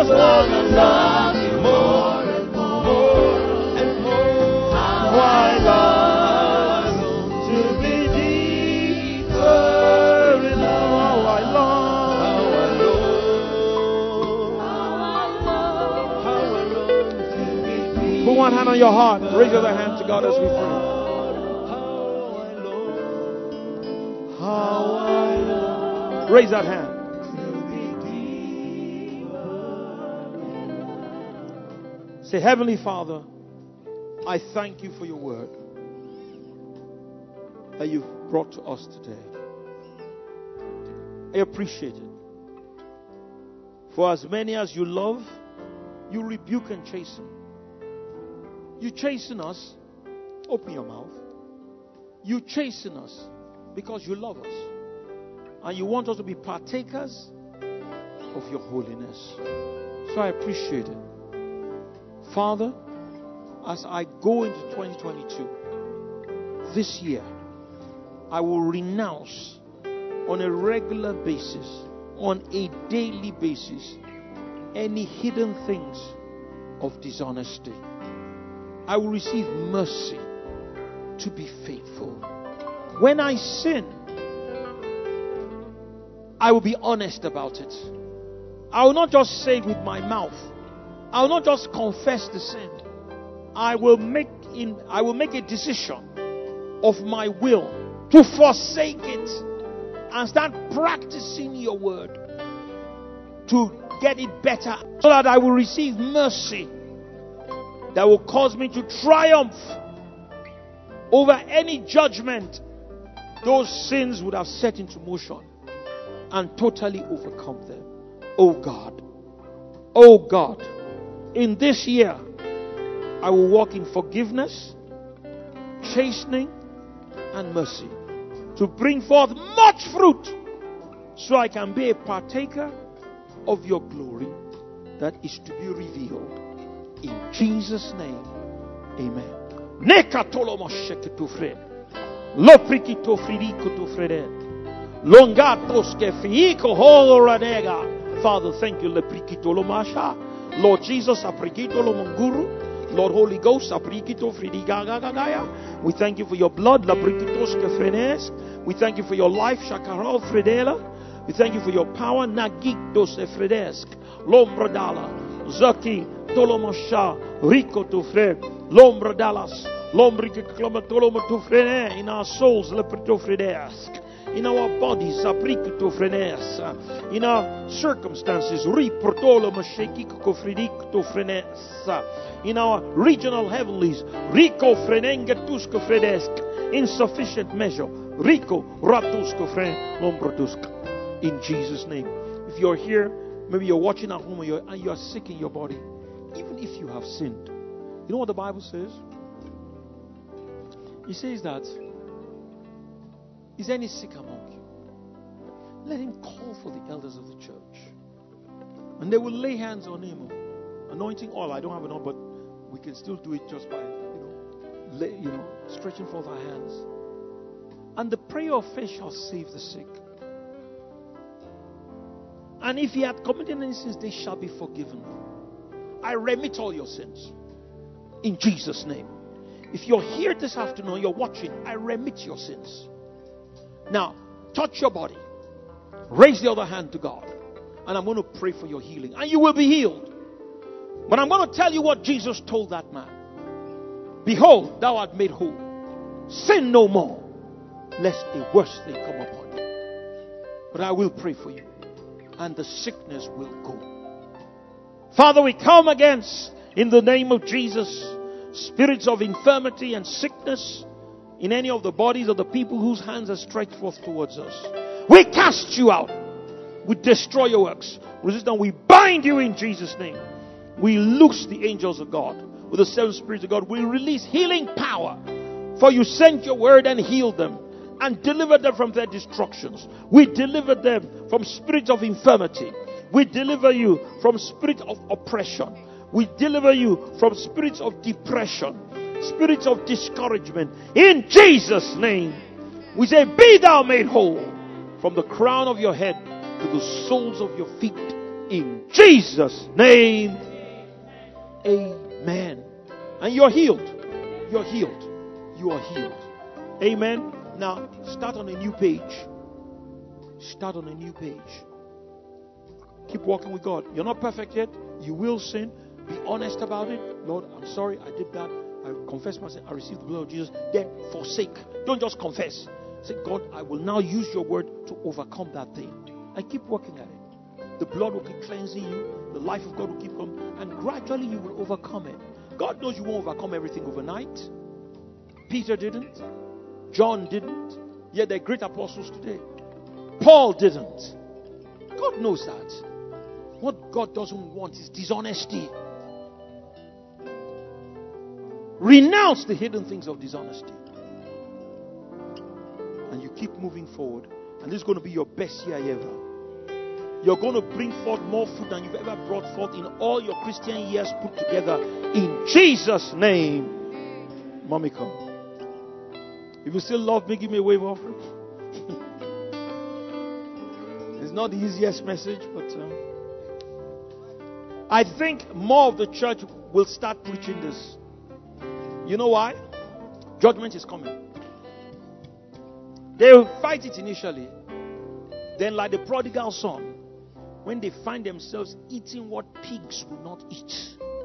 just want to love you more and more and more. How I long to be deeper in love. How I long, how I long, how I long to be deeper. Put one hand on your heart. Raise your other hand to God as we pray. How I long. Raise that hand. Say, Heavenly Father, I thank you for your word that you've brought to us today. I appreciate it. For as many as you love, you rebuke and chasten. You chasten us. Open your mouth. You chasten us because you love us. And you want us to be partakers of your holiness. So I appreciate it. Father, as I go into twenty twenty-two, this year, I will renounce on a regular basis, on a daily basis, any hidden things of dishonesty. I will receive mercy to be faithful. When I sin, I will be honest about it. I will not just say it with my mouth. I will not just confess the sin. I will make in I will make a decision of my will to forsake it and start practicing your word to get it better, so that I will receive mercy that will cause me to triumph over any judgment those sins would have set into motion and totally overcome them. Oh God, oh God, in this year, I will walk in forgiveness, chastening, and mercy to bring forth much fruit so I can be a partaker of your glory that is to be revealed. In Jesus' name, amen. Father, thank you. Lord Jesus, Lord Holy Ghost, we thank you for your blood. We thank you for your life. We thank you for your power. Zaki Tolomasha Rico to Fred Lombra Dallas Lombric Clomatoloma to Frene in our souls Leprito Fredesk. In our bodies, Abricto Frenes, in our circumstances, Riportolo Mashekiko Fredicto Frenes, in our regional heavenlies, Rico Frenengetusco Fredesk, insufficient measure, Rico Ratusco Fren Lombrotusk. In Jesus' name. If you're here, maybe you're watching at home and you're, and you're sick in your body, even if you have sinned, you know what the Bible says? It says that, is any sick among you? Let him call for the elders of the church. And they will lay hands on him. Anointing oil. I don't have enough, but we can still do it just by, you know, lay, you know, stretching forth our hands. And the prayer of faith shall save the sick. And if he had committed any sins, they shall be forgiven. I remit all your sins. In Jesus' name. If you're here this afternoon, you're watching, I remit your sins. Now, touch your body. Raise the other hand to God. And I'm going to pray for your healing. And you will be healed. But I'm going to tell you what Jesus told that man. Behold, thou art made whole. Sin no more, lest a worse thing come upon you. But I will pray for you. And the sickness will go. Father, we come against, in the name of Jesus, spirits of infirmity and sickness in any of the bodies of the people whose hands are stretched forth towards us. We cast you out. We destroy your works. Resist and we bind you in Jesus' name. We loose the angels of God with the seven spirits of God. We release healing power. For you sent your word and healed them and delivered them from their destructions. We delivered them from spirits of infirmity. We deliver you from spirit of oppression. We deliver you from spirits of depression, spirits of discouragement. In Jesus' name, we say, be thou made whole from the crown of your head to the soles of your feet. In Jesus' name, amen. And you're healed. You're healed. You are healed. Amen. Now, start on a new page. Start on a new page. Keep walking with God. You're not perfect yet. You will sin. Be honest about it. Lord, I'm sorry I did that. I confess my sin. I received the blood of Jesus. Then forsake. Don't just confess. Say, God, I will now use your word to overcome that thing. And keep working at it. The blood will keep cleansing you. The life of God will keep coming. And gradually you will overcome it. God knows you won't overcome everything overnight. Peter didn't. John didn't. Yet they're great apostles today. Paul didn't. God knows that. What God doesn't want is dishonesty. Renounce the hidden things of dishonesty. And you keep moving forward. And this is going to be your best year ever. You're going to bring forth more fruit than you've ever brought forth in all your Christian years put together. In Jesus' name. Mommy, come. If you still love me, give me a wave offering. It's not the easiest message, but uh, I think more of the church will start preaching this. You know why? Judgment is coming. They will fight it initially. Then, like the prodigal son, when they find themselves eating what pigs will not eat,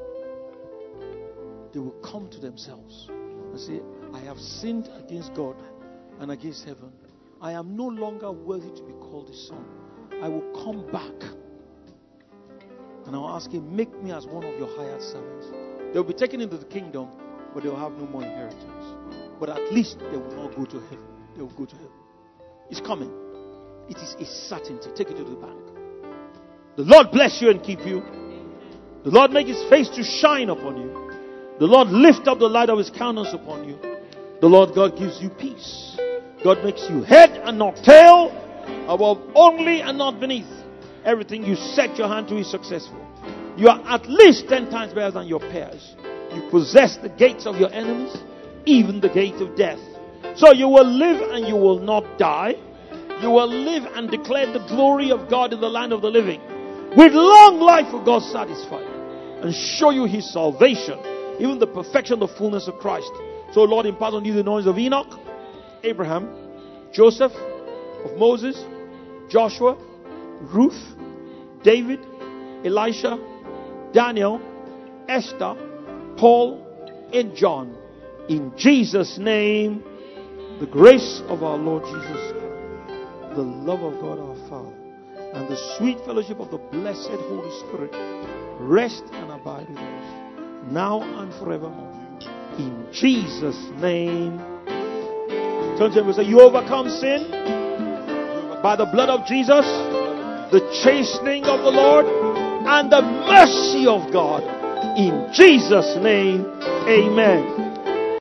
they will come to themselves and say, I have sinned against God and against heaven. I am no longer worthy to be called a son. I will come back and I'll ask him, make me as one of your hired servants. They'll be taken into the kingdom, but they'll have no more inheritance. But at least they will not go to heaven. They will go to heaven. It's coming. It is a certainty. Take it to the bank. The Lord bless you and keep you. The Lord make his face to shine upon you. The Lord lift up the light of his countenance upon you. The Lord God gives you peace. God makes you head and not tail, above only and not beneath. Everything you set your hand to is successful. You are at least ten times better than your peers. You possess the gates of your enemies, even the gate of death. So you will live and you will not die. You will live and declare the glory of God in the land of the living. With long life will God satisfy you and show you his salvation, even the perfection, the fullness of Christ. So Lord, impart on you the knowledge of Enoch, Abraham, Joseph, of Moses, Joshua, Ruth, David, Elisha, Daniel, Esther, Paul, and John. In Jesus' name, the grace of our Lord Jesus Christ, the love of God our Father, and the sweet fellowship of the blessed Holy Spirit rest and abide with us now and forevermore. In Jesus' name. Turn to him and say, you overcome sin by the blood of Jesus, the chastening of the Lord, and the mercy of God. In Jesus' name, amen.